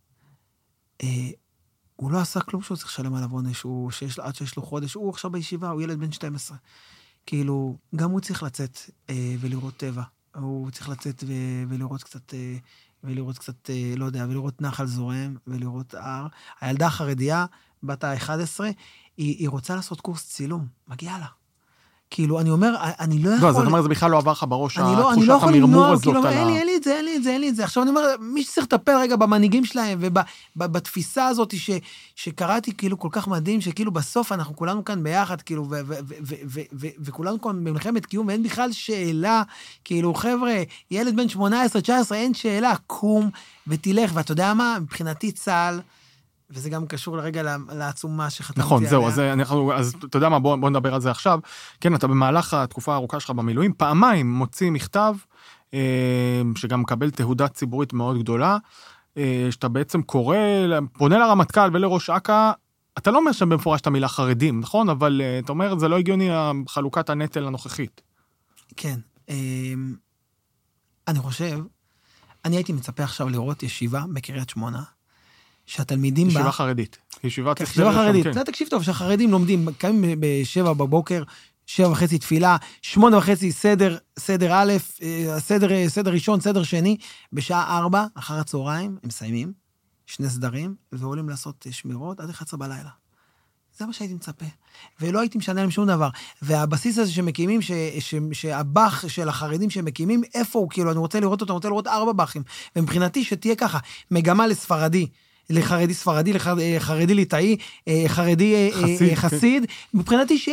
הוא לא עשה כלום שהוא צריך לשלם עליו עונש, עד שיש לו חודש, הוא עכשיו בישיבה, הוא ילד בן שתים עשרה. כאילו, גם הוא צריך לצאת ולראות טבע, הוא צריך לצאת ולראות קצת... ולראות קצת, לא יודע, ולראות נחל זורם, ולראות הר. הילדה החרדיה, בת ה-אחת עשרה, היא, היא רוצה לעשות קורס צילום, מגיע לה. כאילו, אני אומר, אני לא יכול... לא, אז אתה אומר, זה בכלל לא עבר לך בראש, התחושת המרמור הזאת. כאילו, אין לי, אין לי את זה, אין לי את זה, אין לי את זה. עכשיו אני אומר, מי שצריך לטפל רגע במנהיגים שלהם, ובתפיסה הזאת ש, שקראתי כאילו כל כך מדהים, שכאילו בסוף אנחנו כולנו כאן ביחד, כאילו, ו, ו, ו, ו, ו, ו, וכולנו כאן במלחמת קיום, ואין בכלל שאלה, כאילו, חבר'ה, ילד בן שמונה עשרה, תשע עשרה, אין שאלה, קום ותלך, ואתה יודע מה? מבחינתי צה"ל, וזה גם קשור לרגע לעצומה שחתמתי עליה. נכון, זהו, אז, אנחנו, אז אתה יודע מה, בוא, בוא נדבר על זה עכשיו. כן, אתה במהלך התקופה הארוכה שלך במילואים, פעמיים מוציא מכתב, אה, שגם מקבל תהודה ציבורית מאוד גדולה, אה, שאתה בעצם קורא, פונה לרמטכ"ל ולראש אכ"א, אתה לא אומר שם במפורש את המילה חרדים, נכון? אבל אה, אתה אומר, זה לא הגיוני חלוקת הנטל הנוכחית. כן. אה, אני חושב, אני הייתי מצפה עכשיו לראות ישיבה בקריית שמונה, שהתלמידים בה... ישיבה חרדית. ישיבה חרדית. אתה תקשיב טוב, שהחרדים לומדים, קמים בשבע בבוקר, שבע וחצי תפילה, שמונה וחצי סדר, סדר א', סדר, סדר ראשון, סדר שני, בשעה ארבע, אחר הצהריים, הם מסיימים, שני סדרים, ועולים לעשות שמירות עד אחת עשרה בלילה. זה מה שהייתי מצפה. ולא הייתי משנה להם שום דבר. והבסיס הזה שמקימים, ש, ש, שהבח של החרדים שמקימים, איפה הוא? כאילו, אני רוצה לראות אותו, אני רוצה לראות ארבע בחים. ומבחינתי שתהיה ככה, מגמה לספרדי, לחרדי ספרדי, לחרדי ליטאי, חרדי חסיד, חסיד. מבחינתי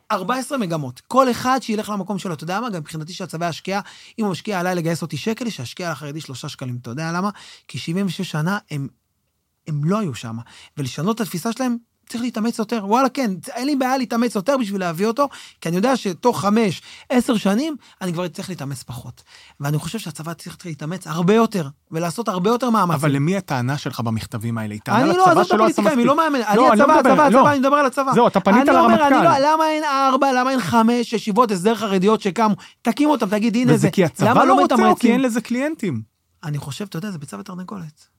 ארבע עשרה מגמות. כל אחד שילך למקום שלו, אתה יודע מה? גם מבחינתי שהצבא ישקיע, אם הוא משקיע עליי לגייס אותי שקל, שישקיע על החרדי שלושה שקלים. אתה יודע למה? כי שבעים ושש שנה הם, הם לא היו שם. ולשנות את התפיסה שלהם, צריך להתאמץ יותר. וואלה, כן, אין לי בעיה להתאמץ יותר בשביל להביא אותו, כי אני יודע שתוך חמש, עשר שנים, אני כבר צריך להתאמץ פחות. ואני חושב שהצבא צריך להתאמץ הרבה יותר, ולעשות הרבה יותר מאמצים. אבל למי הטענה שלך במכתבים האלה? אני לא, עזוב את הפוליטיקאים, היא לא מאמן. אני הצבא, הצבא, הצבא, אני מדבר על הצבא. זהו, אתה פנית לרמטכ"ל. למה אין ארבע, למה אין חמש ישיבות הסדר חרדיות שקמו? תקים אותם, תגיד, הנה זה. וזה כי הצבא לא רוצה או כי אין לזה קליינטים? אני חושב, אתה יודע, זה ביצה ותרנגולת.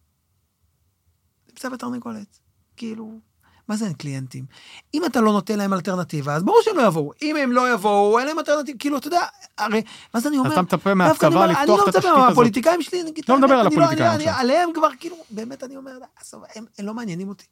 זה ביצה ותרנגולת. כאילו, מה זה אין קליינטים? אם אתה לא נותן להם אלטרנטיבה, אז ברור שהם לא יבואו. אם הם לא יבואו, אין להם אלטרנטיבה, כאילו, אתה יודע, הרי, מה זה אני אומר? אתה מצפה מהצבא לפתוח את התשתית הזאת. אני לא מצפה מהפוליטיקאים שלי, לא מדבר על הפוליטיקאים עכשיו. עליהם כבר, כאילו, באמת אני אומר, הם לא מעניינים אותי.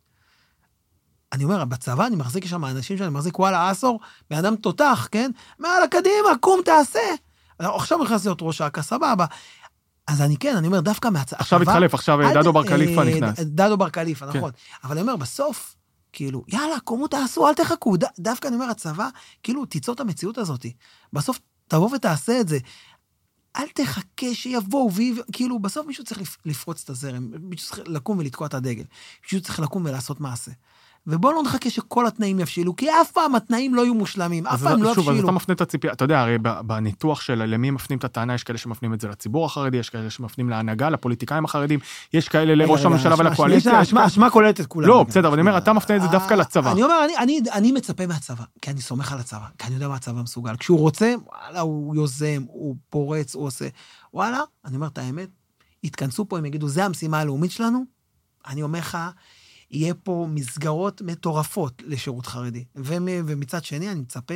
אני אומר, בצבא אני מחזיק שם האנשים שאני מחזיק, וואלה, עשור, באדם תותח, כן? מעלה, קדימה, קום, תעשה. עכשיו נכנס להיות ראש האקה, סבבה. אז אני כן, אני אומר, דווקא מהצבא. עכשיו התחלף, עכשיו דדו בר קליפה נכנס. דדו בר קליפה, נכון. אבל אני אומר, בסוף, כאילו, יאללה, קומו תעשו, אל תחכו. ד, דווקא אני אומר, הצבא, כאילו, תיצור את המציאות הזאת. בסוף תבוא ותעשה את זה. אל תחכה שיבואו, כאילו, בסוף מישהו צריך לפרוץ את הזרם, מישהו צריך לקום ולתקוע את הדגל. מישהו צריך לקום ולעשות מעשה. ובואו לא נחכה שכל התנאים יבשילו, כי אף פעם התנאים לא יהיו מושלמים, אף פעם לא יבשילו. שוב, אז אתה מפנה את הציפייה, אתה יודע, הרי בניתוח של למי מפנים את הטענה, יש כאלה שמפנים את זה לציבור החרדי, יש כאלה שמפנים להנהגה, לפוליטיקאים החרדים, יש כאלה לראש הממשלה ולקואליציה. אשמה כוללת את כולם. לא, בסדר, אבל אני אומר, אתה מפנה את זה דווקא לצבא. אני אומר, אני מצפה מהצבא, כי אני סומך על הצבא, כי אני יודע מה הצבא מסוגל. כשהוא רוצה, וואלה, הוא יוזם, הוא פורץ, הוא עושה. וואלה, אני אומר את האמת, התכנסו פה, הם יגידו, זה המשימה הלאומית שלנו. אני אומר לך, יהיה פה מסגרות מטורפות לשירות חרדי. ומצד שני, אני מצפה,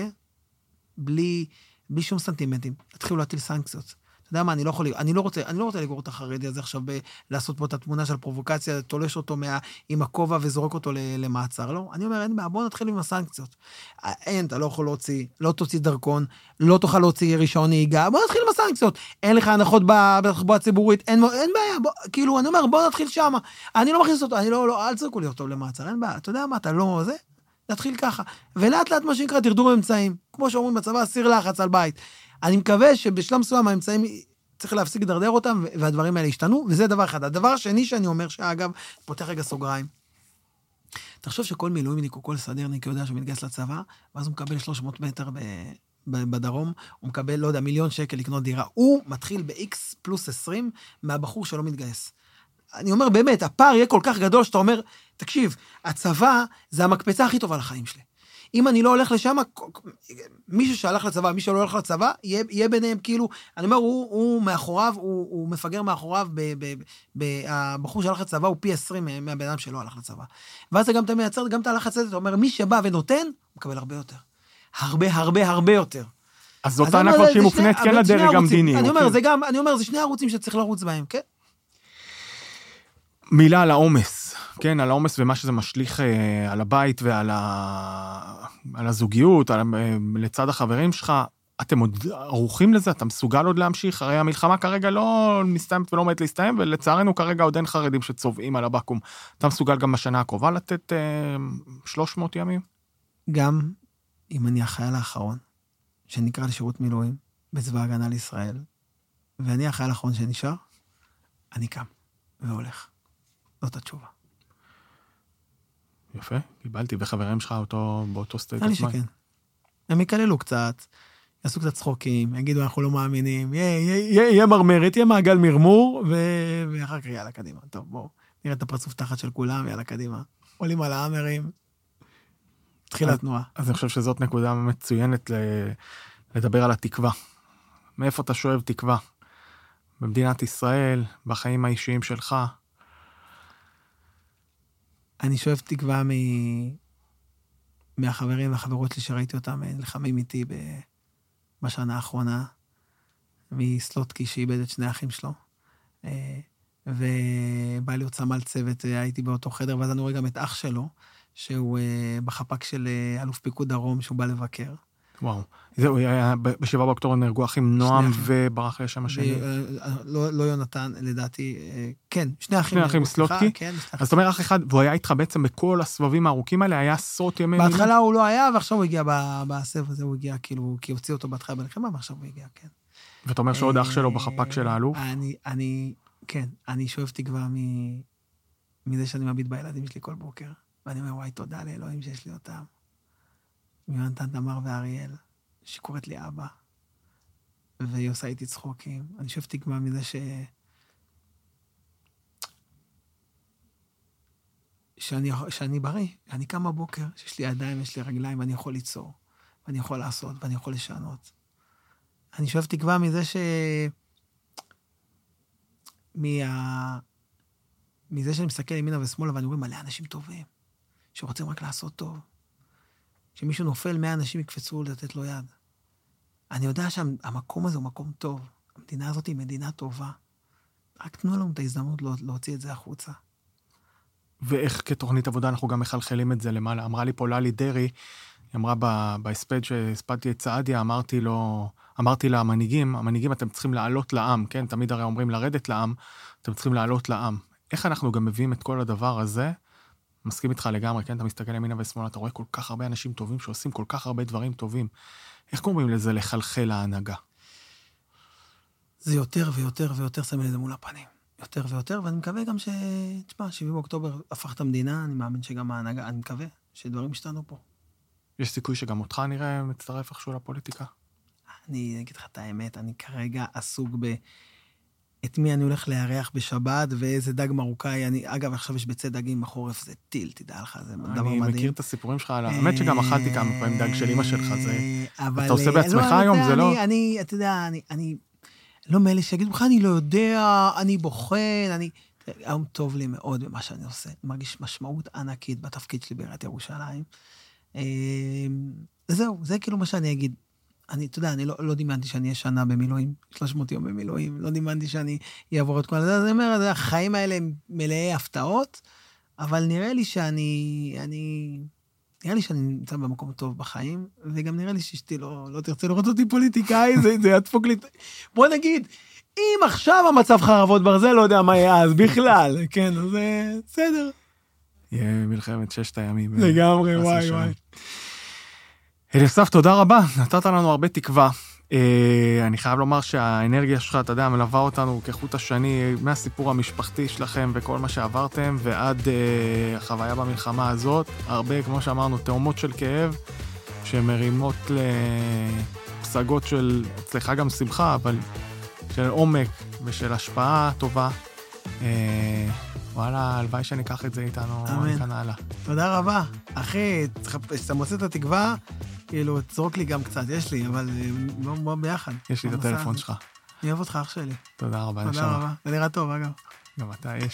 בלי, בלי שום סנטימנטים, תתחילו להטיל סנקציות. אתה יודע מה, אני לא יכול, אני לא רוצה, אני לא רוצה לגרור את החרדי הזה עכשיו, ב, לעשות פה את התמונה של פרובוקציה, תולש אותו מה, עם הכובע וזורק אותו למעצר. לא, אני אומר, אין מה, בוא נתחיל עם הסנקציות. אין, אתה לא יכול להוציא, לא תוציא דרכון, לא תוכל להוציא רישיון נהיגה, בוא נתחיל עם הסנקציות. אין לך הנחות בתחבורה הציבורית, אין, אין בעיה, בוא, כאילו, אני אומר, בוא נתחיל שמה. אני לא מכניס אותו, אני לא, לא, אל תזרקו לי אותו למעצר, אין בעיה. אתה יודע מה, אתה לא, זה, נתחיל ככה. ולאט לאט מה שנקרא, תרדור אמצעים. כמו שאומרים בצבא, סיר לחץ על בית. אני מקווה שבשלב מסוים האמצעים צריך להפסיק לדרדר אותם, והדברים האלה ישתנו, וזה דבר אחד. הדבר השני שאני אומר, שאגב, פותח רגע סוגריים. תחשוב שכל מילואימניק או כל סדרניק יודע שמתגייס לצבא, ואז הוא מקבל שלוש מאות מטר ב, ב, בדרום, הוא מקבל, לא יודע, מיליון שקל לקנות דירה. הוא מתחיל ב-X פלוס עשרים מהבחור שלא מתגייס. אני אומר, באמת, הפער יהיה כל כך גדול שאתה אומר, תקשיב, הצבא זה המקפצה הכי טובה לחיים שלי. אם אני לא הולך לשם, מישהו שהלך לצבא, מישהו לא הולך לצבא, יהיה, יהיה ביניהם כאילו, אני אומר, הוא, הוא מאחוריו, הוא, הוא מפגר מאחוריו, ב, ב, ב, הבחור שהלך לצבא הוא פי עשרים מהבן אדם שלא הלך לצבא. ואז זה גם אתה מייצר, גם אתה הלך לצבא, אתה אומר, מי שבא ונותן, הוא מקבל הרבה יותר. הרבה, הרבה, הרבה יותר. אז זאת טענה כבר שהיא מופנית כן לדרג המדיני. אני אומר, זה גם, אני אומר, זה שני ערוצים שצריך לרוץ בהם, כן? מילה על העומס, כן, על העומס ומה שזה משליך אה, על הבית ועל ה... על הזוגיות, על... אה, לצד החברים שלך, אתם עוד ערוכים לזה? אתה מסוגל עוד להמשיך? הרי המלחמה כרגע לא מסתיימת ולא עומדת להסתיים, ולצערנו כרגע עוד אין חרדים שצובעים על הבקום. אתה מסוגל גם בשנה הקרובה לתת אה, שלוש מאות ימים? גם אם אני החייל האחרון, שנקרא לשירות מילואים, בצבא הגנה לישראל, ואני החייל האחרון שנשאר, אני קם והולך. זאת התשובה. יפה, קיבלתי, וחברים שלך אותו, באותו סטייט. אני שכן. הם יקללו קצת, יעשו קצת צחוקים, יגידו אנחנו לא מאמינים, יהיה מרמרת, יהיה מעגל מרמור, ואחר כך יאללה קדימה. טוב, בואו, נראה את הפרצוף תחת של כולם, יאללה קדימה. עולים על האמרים, תחילה תנועה. אז אני חושב שזאת נקודה מצוינת לדבר על התקווה. מאיפה אתה שואב תקווה? במדינת ישראל, בחיים האישיים שלך, אני שואב תקווה מ... מהחברים והחברות שלי שראיתי אותם נלחמים איתי ב... בשנה האחרונה, מסלוטקי שאיבד את שני האחים שלו, ובא להיות סמל צוות, הייתי באותו חדר, ואז אני רואה גם את אח שלו, שהוא בחפ"ק של אלוף פיקוד דרום, שהוא בא לבקר. וואו. זהו, בשבעה באוקטובר נהרגו אחים נועם וברח לשם השני. לא יונתן, לדעתי, כן, שני אחים. שני אחים סלוטקי. אז זאת אומרת, אח אחד, והוא היה איתך בעצם בכל הסבבים הארוכים האלה, היה עשרות ימי... בהתחלה הוא לא היה, ועכשיו הוא הגיע בסבב הזה, הוא הגיע כאילו, כי הוציא אותו בהתחלה בלחימה, ועכשיו הוא הגיע, כן. ואתה אומר שעוד אח שלו בחפ"ק של האלוף? אני, כן, אני שואב תקווה מזה שאני מביט בילדים שלי כל בוקר, ואני אומר, וואי, תודה לאלוהים שיש לי אותם. מיונתן, תמר ואריאל, שקוראת לי אבא, והיא עושה איתי צחוקים. אני שואב תקווה מזה ש... שאני, שאני בריא, אני קם בבוקר, שיש לי ידיים, יש לי רגליים, ואני יכול ליצור, ואני יכול לעשות, ואני יכול לשנות. אני שואב תקווה מזה ש... מה... מזה שאני מסתכל ימינה ושמאלה, ואני רואה מלא אנשים טובים, שרוצים רק לעשות טוב. שמישהו נופל, מאה אנשים יקפצו לתת לו יד. אני יודע שהמקום הזה הוא מקום טוב. המדינה הזאת היא מדינה טובה. רק תנו לנו את ההזדמנות להוציא את זה החוצה. ואיך כתוכנית עבודה אנחנו גם מחלחלים את זה למעלה? אמרה לי פה ללי דרי, היא אמרה בהספד שהספדתי את סעדיה, אמרתי לו, אמרתי לה, המנהיגים, המנהיגים אתם צריכים לעלות לעם, כן? תמיד הרי אומרים לרדת לעם, אתם צריכים לעלות לעם. איך אנחנו גם מביאים את כל הדבר הזה? מסכים איתך לגמרי, כן? אתה מסתכל ימינה ושמאלה, אתה רואה כל כך הרבה אנשים טובים שעושים כל כך הרבה דברים טובים. איך קוראים לזה לחלחל להנהגה? זה יותר ויותר ויותר שמים לזה מול הפנים. יותר ויותר, ואני מקווה גם ש... תשמע, שבעה באוקטובר הפך את המדינה, אני מאמין שגם ההנהגה, אני מקווה שדברים השתנו פה. יש סיכוי שגם אותך נראה מצטרף איכשהו לפוליטיקה? אני אגיד לך את האמת, אני כרגע עסוק ב... את מי אני הולך להריח בשבת, ואיזה דג מרוקאי, אני, אגב, עכשיו יש ביצי דגים בחורף, זה טיל, תדע לך, זה דבר מדהים. אני מכיר את הסיפורים שלך, האמת שגם אכלתי כמה פעמים דג של אמא שלך, זה... אתה עושה בעצמך היום, זה לא... אני, אתה יודע, אני, אני, לא מאלה שיגידו לך, אני לא יודע, אני בוחן, אני... היום טוב לי מאוד במה שאני עושה, מרגיש משמעות ענקית בתפקיד שלי בעיריית ירושלים. זהו, זה כאילו מה שאני אגיד. אני, אתה יודע, אני לא, לא דימנתי שאני אהיה שנה במילואים, שלוש מאות יום במילואים, לא דימנתי שאני אעבור את כל זה, אני אומר, החיים האלה הם מלאי הפתעות, אבל נראה לי שאני, אני, נראה לי שאני נמצא במקום טוב בחיים, וגם נראה לי שאשתי לא, לא תרצה לראות אותי פוליטיקאי, זה, זה ידפוק לי, בוא נגיד, אם עכשיו המצב חרבות ברזל, לא יודע מה יהיה אז בכלל, כן, אז בסדר. יהיה מלחמת ששת הימים. לגמרי, וואי, וואי. אליסף, תודה רבה, נתת לנו הרבה תקווה. אה, אני חייב לומר שהאנרגיה שלך, אתה יודע, מלווה אותנו כחוט השני, מהסיפור המשפחתי שלכם וכל מה שעברתם, ועד אה, החוויה במלחמה הזאת, הרבה, כמו שאמרנו, תאומות של כאב, שמרימות לפסגות של, אצלך גם שמחה, אבל של עומק ושל השפעה טובה. אה, וואלה, הלוואי שניקח את זה איתנו כאן הלאה. תודה רבה. אחי, אתה מוצא את התקווה, כאילו, תזרוק לי גם קצת, יש לי, אבל בוא ביחד. יש לי את הטלפון שלך. אני אוהב אותך, אח שלי. תודה רבה. תודה רבה. זה נראה טוב, אגב. גם אתה יש.